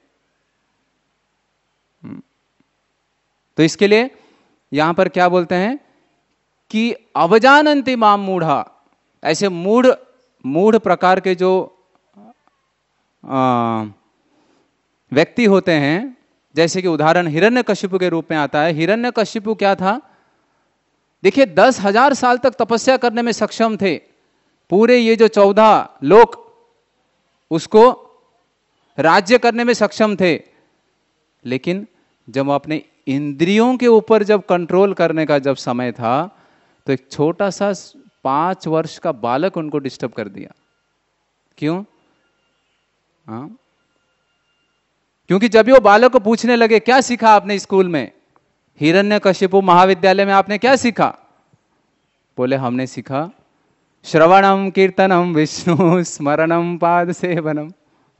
तो इसके लिए यहां पर क्या बोलते हैं कि अवजानन्ति मां मूढ़ा। ऐसे मूढ़ प्रकार के जो व्यक्ति होते हैं, जैसे कि उदाहरण हिरण्यकशिपु के रूप में आता है। हिरण्यकशिपु क्या था? देखिए 10,000 साल तक तपस्या करने में सक्षम थे। पूरे ये जो 14 लोक उसको राज्य करने में सक्षम थे, लेकिन जब अपने इंद्रियों के ऊपर जब कंट्रोल करने का जब समय था, तो एक छोटा सा 5 वर्ष का बालक उनको डिस्टर्ब कर दिया। क्यों? क्योंकि जब वो बालक को पूछने लगे, क्या सीखा आपने स्कूल में, हिरण्यकशिपु महाविद्यालय में आपने क्या सीखा? बोले हमने सीखा श्रवणम कीर्तनम विष्णु स्मरणम पाद सेवनम।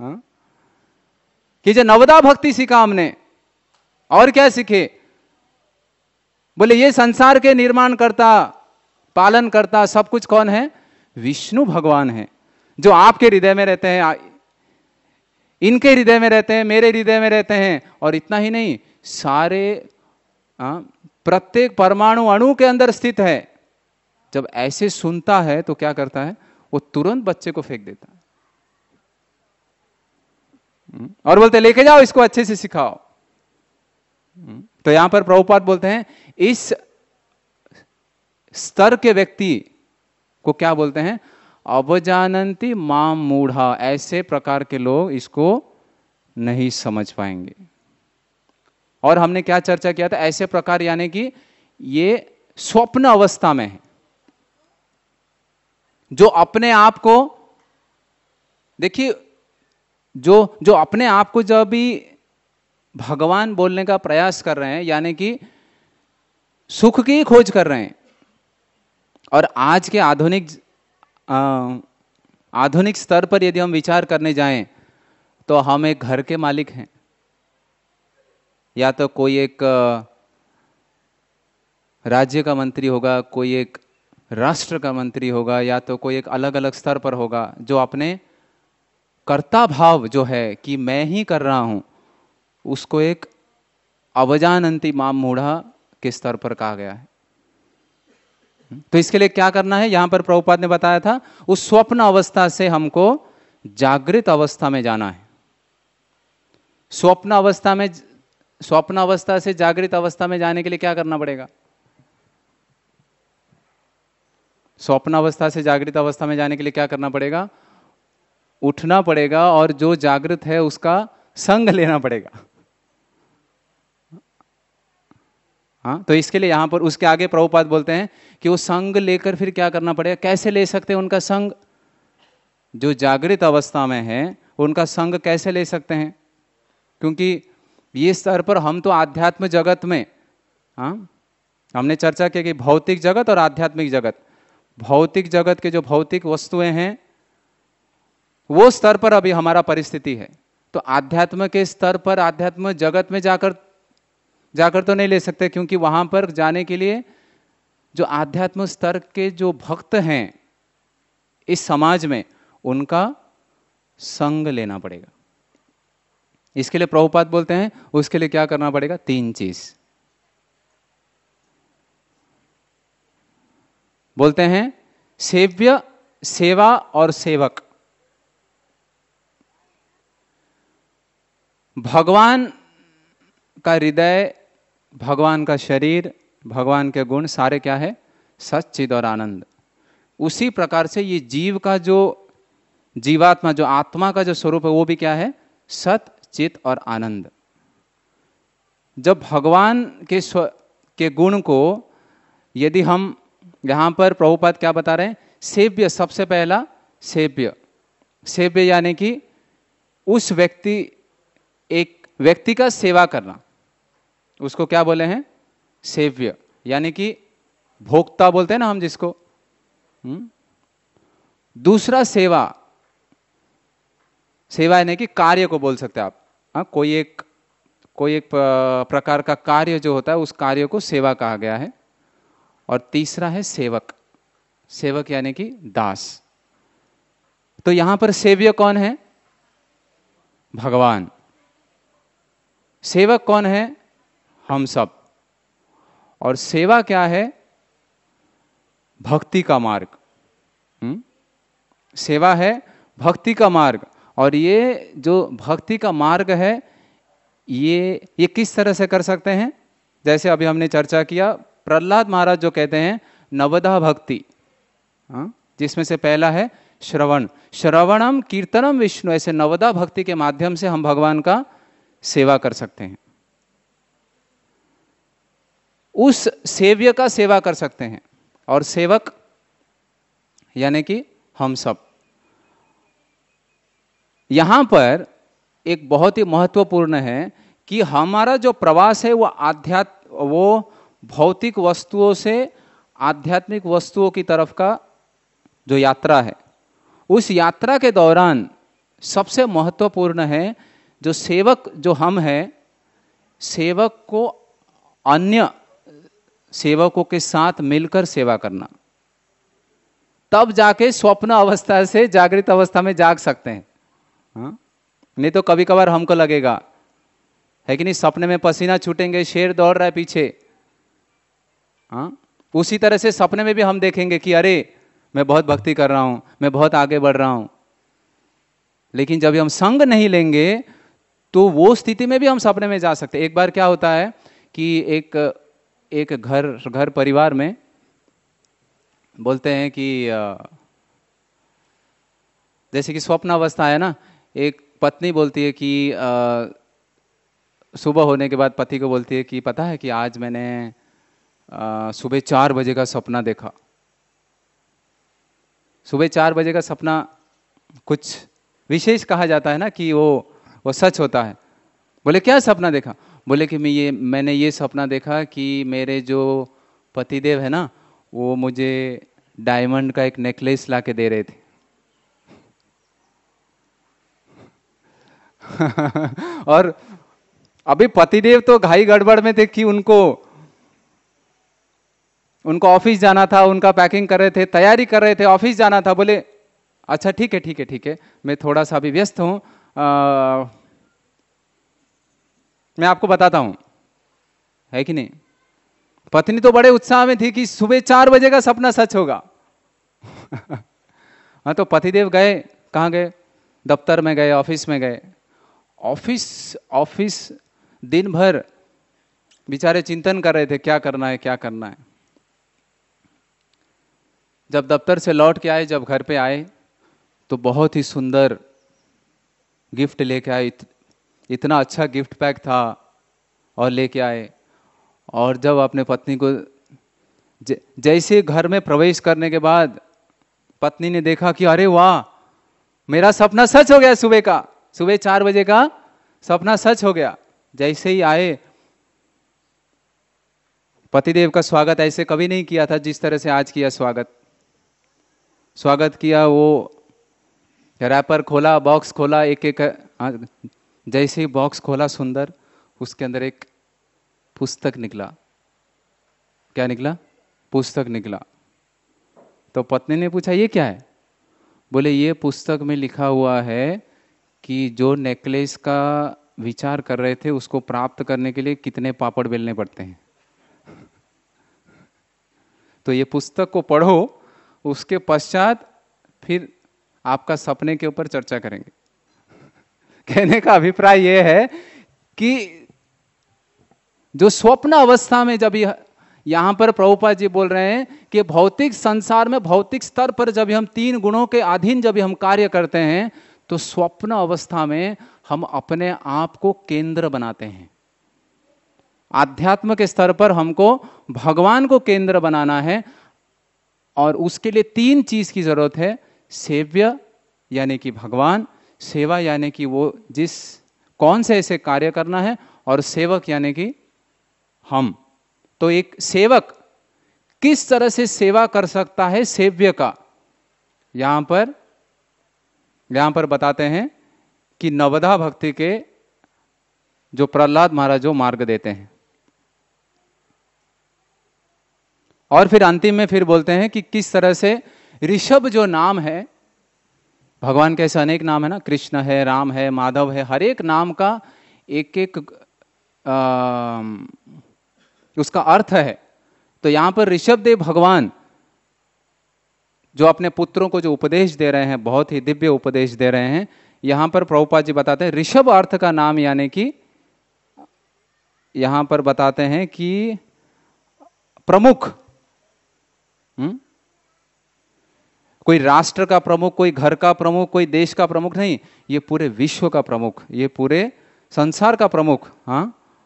कि जो नवदा भक्ति सीखा हमने। और क्या सीखे? बोले ये संसार के निर्माण करता, पालन करता, सब कुछ कौन है? विष्णु भगवान है, जो आपके हृदय में रहते हैं, इनके हृदय में रहते हैं, मेरे हृदय में रहते हैं। और इतना ही नहीं, सारे प्रत्येक परमाणु अणु के अंदर स्थित है। जब ऐसे सुनता है तो क्या करता है? वो तुरंत बच्चे को फेंक देता है और बोलते लेके जाओ, इसको अच्छे से सिखाओ। तो यहां पर प्रभुपाद बोलते हैं इस स्तर के व्यक्ति को क्या बोलते हैं? अवजानन्ति मां मूढ़ा। ऐसे प्रकार के लोग इसको नहीं समझ पाएंगे। और हमने क्या चर्चा किया था? ऐसे प्रकार यानी कि ये स्वप्न अवस्था में है, जो अपने आप को, देखिए जो अपने आप को जब भी भगवान बोलने का प्रयास कर रहे हैं, यानी कि सुख की खोज कर रहे हैं। और आज के आधुनिक स्तर पर यदि हम विचार करने जाएं, तो हम एक घर के मालिक हैं, या तो कोई एक राज्य का मंत्री होगा, कोई एक राष्ट्र का मंत्री होगा, या तो कोई एक अलग अलग स्तर पर होगा, जो अपने कर्ता भाव जो है कि मैं ही कर रहा हूं, उसको एक अवजानन्ति मां मूढ़ा के स्तर पर कहा गया है। तो इसके लिए क्या करना है, यहां पर प्रभुपाद ने बताया था, उस स्वप्न अवस्था से हमको जागृत अवस्था में जाना है। स्वप्न अवस्था से जागृत अवस्था में जाने के लिए क्या करना पड़ेगा? स्वप्न अवस्था से जागृत अवस्था में जाने के लिए क्या करना पड़ेगा? उठना पड़ेगा और जो जागृत है उसका संग लेना पड़ेगा। हाँ, तो इसके लिए यहां पर उसके आगे प्रभुपाद बोलते हैं कि वो संग लेकर फिर क्या करना पड़ेगा, कैसे ले सकते हैं उनका संग? जो जागृत अवस्था में है उनका संग कैसे ले सकते हैं? क्योंकि ये स्तर पर हम तो आध्यात्म जगत में, हाँ, हमने चर्चा की कि भौतिक जगत और आध्यात्मिक जगत, भौतिक जगत के जो भौतिक वस्तुएं हैं वो स्तर पर अभी हमारा परिस्थिति है। तो आध्यात्म के स्तर पर, आध्यात्म जगत में जाकर तो नहीं ले सकते, क्योंकि वहां पर जाने के लिए जो आध्यात्म स्तर के जो भक्त हैं इस समाज में, उनका संग लेना पड़ेगा। इसके लिए प्रभुपाद बोलते हैं उसके लिए क्या करना पड़ेगा? 3 चीज बोलते हैं, सेव्य, सेवा और सेवक। भगवान का हृदय, भगवान का शरीर, भगवान के गुण सारे क्या है? सच, चिद और आनंद। उसी प्रकार से ये जीव का जो जीवात्मा, जो आत्मा का जो स्वरूप है वो भी क्या है? सत, चित और आनंद। जब भगवान के गुण को यदि हम, यहां पर प्रभुपाद क्या बता रहे हैं? सेव्य, सबसे पहला सेव्य यानी कि उस एक व्यक्ति का सेवा करना, उसको क्या बोले हैं? सेव्य। यानी कि भोक्ता बोलते हैं ना हम जिसको। दूसरा सेवा यानी कि कार्य को बोल सकते हैं आप। हाँ, कोई एक प्रकार का कार्य जो होता है उस कार्य को सेवा कहा गया है। और तीसरा है सेवक यानी कि दास। तो यहां पर सेव्य कौन है? भगवान। सेवक कौन है? हम सब। और सेवा क्या है? भक्ति का मार्ग। सेवा है भक्ति का मार्ग। और ये जो भक्ति का मार्ग है ये किस तरह से कर सकते हैं? जैसे अभी हमने चर्चा किया, प्रहलाद महाराज जो कहते हैं नवधा भक्ति, जिसमें से पहला है श्रवणम कीर्तनम विष्णु। ऐसे नवधा भक्ति के माध्यम से हम भगवान का सेवा कर सकते हैं, उस सेव्य का सेवा कर सकते हैं। और सेवक यानी कि हम सब। यहां पर एक बहुत ही महत्वपूर्ण है कि हमारा जो प्रवास है वो भौतिक वस्तुओं से आध्यात्मिक वस्तुओं की तरफ का जो यात्रा है, उस यात्रा के दौरान सबसे महत्वपूर्ण है जो सेवक जो हम हैं, सेवक को अन्य सेवकों के साथ मिलकर सेवा करना। तब जाके स्वप्न अवस्था से जागृत अवस्था में जाग सकते हैं। नहीं तो कभी कभार हमको लगेगा है कि नहीं, सपने में पसीना छूटेंगे, शेर दौड़ रहा है पीछे। उसी तरह से सपने में भी हम देखेंगे कि अरे मैं बहुत भक्ति कर रहा हूं, मैं बहुत आगे बढ़ रहा हूं। लेकिन जब हम संग नहीं लेंगे तो वो स्थिति में भी हम सपने में जा सकते। एक बार क्या होता है कि एक घर परिवार में बोलते हैं कि जैसे कि स्वप्न अवस्था है ना, एक पत्नी बोलती है कि सुबह होने के बाद पति को बोलती है कि पता है कि आज मैंने सुबह 4 बजे का सपना देखा। सुबह 4 बजे का सपना कुछ विशेष कहा जाता है ना कि वो सच होता है। बोले क्या सपना देखा? बोले कि मैंने ये सपना देखा कि मेरे जो पतिदेव है ना, वो मुझे डायमंड का एक नेकलेस ला के दे रहे थे। और अभी पतिदेव तो घाई गड़बड़ में थे कि उनको ऑफिस जाना था, उनका पैकिंग कर रहे थे, तैयारी कर रहे थे, ऑफिस जाना था। बोले अच्छा ठीक है, मैं थोड़ा सा अभी व्यस्त हूं, मैं आपको बताता हूं, है कि नहीं। पत्नी तो बड़े उत्साह में थी कि सुबह 4 बजे का सपना सच होगा। हाँ, तो पतिदेव गए, कहाँ गए? दफ्तर में गए, ऑफिस में गए। ऑफिस दिन भर बेचारे चिंतन कर रहे थे, क्या करना है क्या करना है। जब दफ्तर से लौट के आए, जब घर पे आए, तो बहुत ही सुंदर गिफ्ट लेके आए। इतना अच्छा गिफ्ट पैक था और लेके आए। और जब अपने पत्नी को जैसे घर में प्रवेश करने के बाद पत्नी ने देखा कि अरे वाह, मेरा सपना सच हो गया, सुबह 4 बजे का सपना सच हो गया। जैसे ही आए, पतिदेव का स्वागत ऐसे कभी नहीं किया था जिस तरह से आज किया। स्वागत किया, वो रैपर खोला, बॉक्स खोला, एक एक जैसे ही बॉक्स खोला सुंदर, उसके अंदर एक पुस्तक निकला। क्या निकला? पुस्तक निकला। तो पत्नी ने पूछा ये क्या है? बोले ये पुस्तक में लिखा हुआ है कि जो नेकलेस का विचार कर रहे थे उसको प्राप्त करने के लिए कितने पापड़ बेलने पड़ते हैं। तो ये पुस्तक को पढ़ो, उसके पश्चात फिर आपका सपने के ऊपर चर्चा करेंगे। कहने का अभिप्राय यह है कि जो स्वप्न अवस्था में, जब यहां पर प्रभुपाद जी बोल रहे हैं कि भौतिक संसार में, भौतिक स्तर पर जब हम 3 गुणों के अधीन जब हम कार्य करते हैं, तो स्वप्न अवस्था में हम अपने आप को केंद्र बनाते हैं। आध्यात्म के स्तर पर हमको भगवान को केंद्र बनाना है, और उसके लिए 3 चीज की जरूरत है। सेव्य यानी कि भगवान, सेवा यानी कि वो कौन से ऐसे कार्य करना है, और सेवक यानी कि हम। तो एक सेवक किस तरह से सेवा कर सकता है सेव्य का, यहां पर बताते हैं कि नवधा भक्ति के जो प्रहलाद महाराज जो मार्ग देते हैं। और फिर अंतिम में फिर बोलते हैं कि किस तरह से ऋषभ जो नाम है, भगवान के ऐसे अनेक नाम है ना, कृष्ण है, राम है, माधव है, हर एक नाम का एक एक उसका अर्थ है। तो यहां पर ऋषभ देव भगवान जो अपने पुत्रों को जो उपदेश दे रहे हैं, बहुत ही दिव्य उपदेश दे रहे हैं। यहां पर प्रभुपाद जी बताते हैं ऋषभ अर्थ का नाम, यानी कि यहां पर बताते हैं कि प्रमुख, कोई राष्ट्र का प्रमुख, कोई घर का प्रमुख, कोई देश का प्रमुख नहीं, ये पूरे विश्व का प्रमुख, ये पूरे संसार का प्रमुख। हाँ,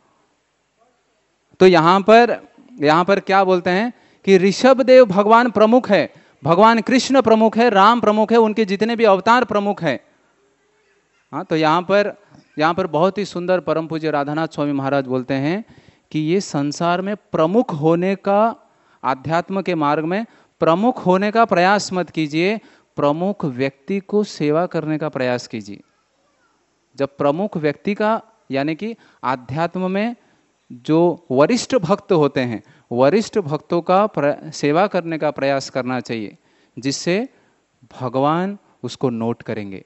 तो यहां पर क्या बोलते हैं कि ऋषभ देव भगवान प्रमुख है, भगवान कृष्ण प्रमुख है, राम प्रमुख है, उनके जितने भी अवतार प्रमुख हैं। हाँ, तो यहां पर बहुत ही सुंदर परम पूज्य राधानाथ स्वामी महाराज बोलते हैं कि ये संसार में प्रमुख होने का, आध्यात्म के मार्ग में प्रमुख होने का प्रयास मत कीजिए, प्रमुख व्यक्ति को सेवा करने का प्रयास कीजिए। जब प्रमुख व्यक्ति का, यानी कि आध्यात्म में जो वरिष्ठ भक्त होते हैं, वरिष्ठ भक्तों का सेवा करने का प्रयास करना चाहिए, जिससे भगवान उसको नोट करेंगे।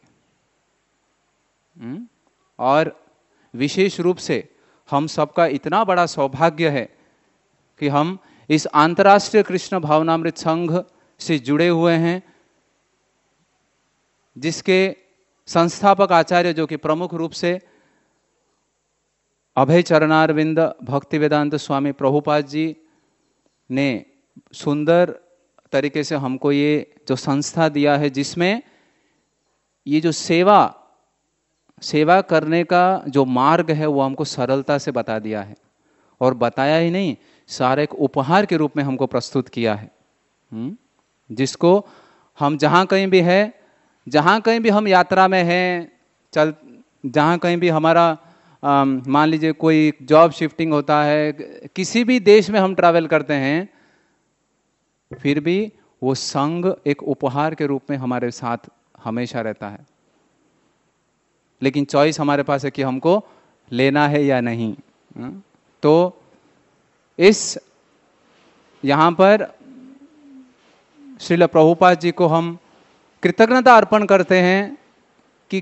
और विशेष रूप से हम सबका इतना बड़ा सौभाग्य है कि हम इस अंतर्राष्ट्रीय कृष्ण भावनामृत संघ से जुड़े हुए हैं, जिसके संस्थापक आचार्य जो कि प्रमुख रूप से अभय चरणारविंद भक्ति वेदांत स्वामी प्रभुपाद जी ने सुंदर तरीके से हमको ये जो संस्था दिया है, जिसमें ये जो सेवा करने का जो मार्ग है वो हमको सरलता से बता दिया है, और बताया ही नहीं, सारे एक उपहार के रूप में हमको प्रस्तुत किया है, जिसको हम जहां कहीं भी है, जहां कहीं भी हम यात्रा में हैं, जहां कहीं भी हमारा मान लीजिए कोई जॉब शिफ्टिंग होता है, किसी भी देश में हम ट्रैवल करते हैं, फिर भी वो संग एक उपहार के रूप में हमारे साथ हमेशा रहता है। लेकिन चॉइस हमारे पास है कि हमको लेना है या नहीं। तो यहां पर श्रील प्रभुपाद जी को हम कृतज्ञता अर्पण करते हैं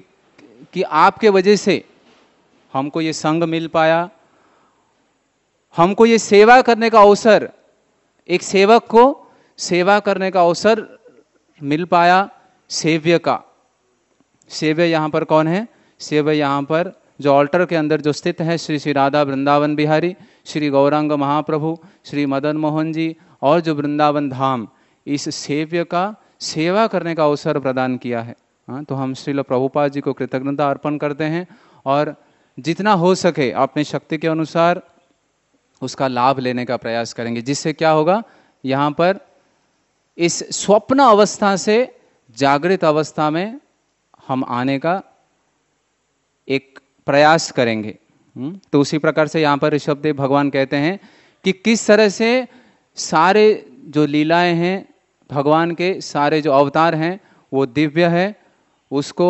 कि आपके वजह से हमको ये संग मिल पाया। हमको ये सेवा करने का अवसर, एक सेवक को सेवा करने का अवसर मिल पाया सेव्य का। सेव्य यहां पर कौन है? सेव्य यहां पर जो ऑल्टर के अंदर जो स्थित है, श्री श्री राधा वृंदावन बिहारी, श्री गौरांग महाप्रभु, श्री मदन मोहन जी और जो वृंदावन धाम, इस सेव्य का सेवा करने का अवसर प्रदान किया है। हाँ, तो हम श्रील प्रभुपाद जी को कृतज्ञता अर्पण करते हैं और जितना हो सके अपने शक्ति के अनुसार उसका लाभ लेने का प्रयास करेंगे, जिससे क्या होगा, यहाँ पर इस स्वप्न अवस्था से जागृत अवस्था में हम आने का एक प्रयास करेंगे। तो उसी प्रकार से यहाँ पर ऋषभदेव भगवान कहते हैं कि किस तरह से सारे जो लीलाएं हैं भगवान के, सारे जो अवतार हैं वो दिव्य है, उसको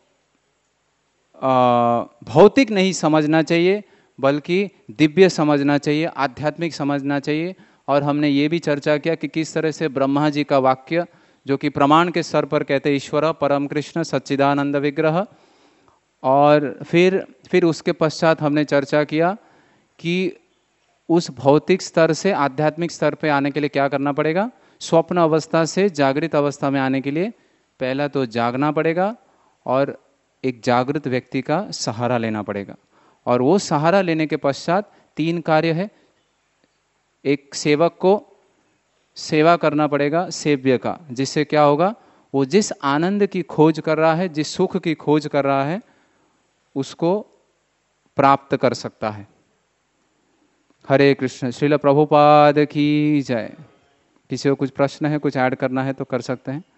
भौतिक नहीं समझना चाहिए बल्कि दिव्य समझना चाहिए, आध्यात्मिक समझना चाहिए। और हमने ये भी चर्चा किया कि किस तरह से ब्रह्मा जी का वाक्य जो कि प्रमाण के स्तर पर कहते ईश्वर परम कृष्ण सच्चिदानंद विग्रह, और फिर उसके पश्चात हमने चर्चा किया कि उस भौतिक स्तर से आध्यात्मिक स्तर पे आने के लिए क्या करना पड़ेगा। स्वप्न अवस्था से जागृत अवस्था में आने के लिए पहला तो जागना पड़ेगा और एक जागृत व्यक्ति का सहारा लेना पड़ेगा, और वो सहारा लेने के पश्चात 3 कार्य है। एक सेवक को सेवा करना पड़ेगा सेव्य का, जिससे क्या होगा, वो जिस आनंद की खोज कर रहा है, जिस सुख की खोज कर रहा है, उसको प्राप्त कर सकता है। हरे कृष्ण। श्रील प्रभुपाद की जय। किसी को कुछ प्रश्न है, कुछ ऐड करना है तो कर सकते हैं।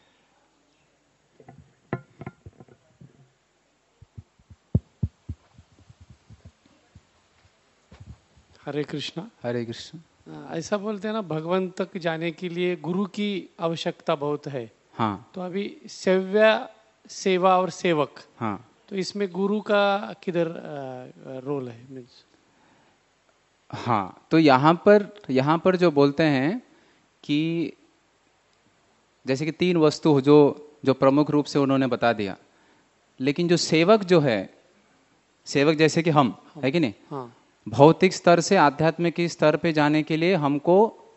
हरे कृष्णा। हरे कृष्ण। ऐसा बोलते हैं ना, भगवान तक जाने के लिए गुरु की आवश्यकता बहुत है। हाँ। तो अभी सेव्य, सेवा और सेवक, हाँ, तो इसमें गुरु का किधर रोल है? मीन्स हाँ, तो यहाँ पर जो बोलते हैं कि जैसे कि 3 वस्तु जो प्रमुख रूप से उन्होंने बता दिया, लेकिन जो सेवक जो है, सेवक जैसे कि हम है कि नहीं, हाँ, भौतिक स्तर से आध्यात्मिक स्तर पे जाने के लिए हमको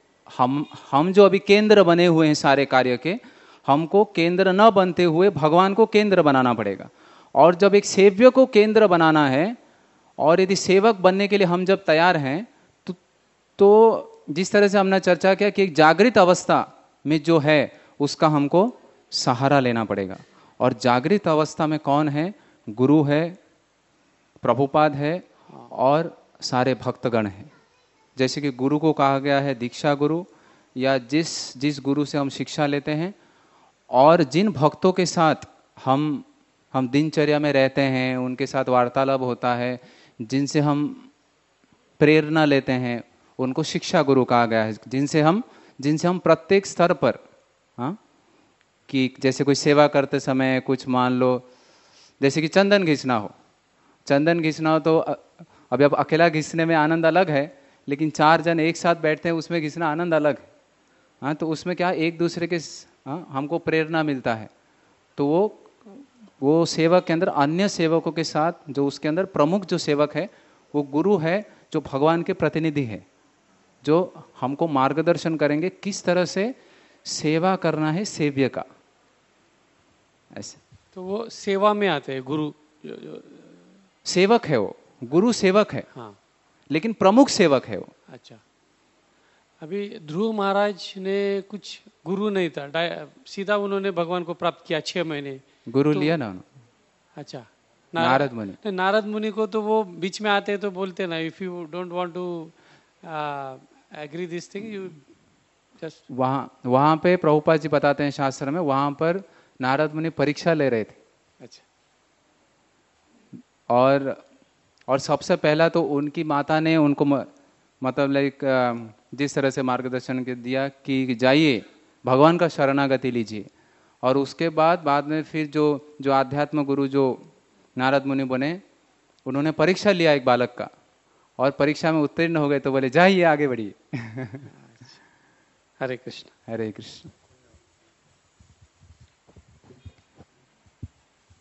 हम जो अभी केंद्र बने हुए हैं सारे कार्य के, हमको केंद्र न बनते हुए भगवान को केंद्र बनाना पड़ेगा। और जब एक सेव्य को केंद्र बनाना है और यदि सेवक बनने के लिए हम जब तैयार हैं तो जिस तरह से हमने चर्चा किया कि एक जागृत अवस्था में जो है उसका हमको सहारा लेना पड़ेगा। और जागृत अवस्था में कौन है? गुरु है, प्रभुपाद है और सारे भक्तगण हैं। जैसे कि गुरु को कहा गया है दीक्षा गुरु, या जिस गुरु से हम शिक्षा लेते हैं, और जिन भक्तों के साथ हम दिनचर्या में रहते हैं, उनके साथ वार्तालाप होता है, जिनसे हम प्रेरणा लेते हैं, उनको शिक्षा गुरु कहा गया है। जिनसे हम प्रत्येक स्तर पर, हाँ, कि जैसे कोई सेवा करते समय कुछ मान लो जैसे कि चंदन घिसना हो तो अभी अब अकेला घिसने में आनंद अलग है, लेकिन 4 जन एक साथ बैठते हैं उसमें घिसना आनंद अलग है। हाँ, तो उसमें क्या एक दूसरे के हमको प्रेरणा मिलता है। तो वो सेवक के अंदर अन्य सेवकों के साथ, जो उसके अंदर प्रमुख जो सेवक है वो गुरु है, जो भगवान के प्रतिनिधि है, जो हमको मार्गदर्शन करेंगे किस तरह से सेवा करना है सेव्य का। ऐसे तो वो सेवा में आते हैं गुरु, सेवक है वो, गुरु सेवक है। हाँ, लेकिन प्रमुख सेवक है वो। अच्छा। अभी ध्रुव महाराज ने कुछ गुरु नहीं था, सीधा उन्होंने भगवान को प्राप्त किया 6 महीने गुरु लिया ना उन्होंने। अच्छा, नारद मुनि। नारद मुनि को तो वो बीच में आते तो बोलते ना, if you don't want to agree this thing you just. वहां पे प्रभुपाद जी बताते हैं शास्त्र में, वहां पर नारद मुनि परीक्षा ले रहे थे। अच्छा। और सबसे पहला तो उनकी माता ने उनको मतलब लाइक जिस तरह से मार्गदर्शन दिया कि जाइए भगवान का शरणागति लीजिए। और उसके बाद में फिर जो आध्यात्म गुरु जो नारद मुनि बने, उन्होंने परीक्षा लिया एक बालक का, और परीक्षा में उत्तीर्ण हो गए तो बोले जाइए आगे बढ़िए। हरे कृष्ण। हरे कृष्ण।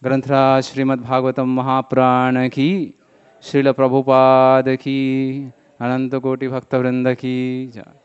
ग्रंथराज श्रीमद् भागवतम महापुराण की, श्रील प्रभुपाद की, अनंत कोटि भक्त वृंद की जय।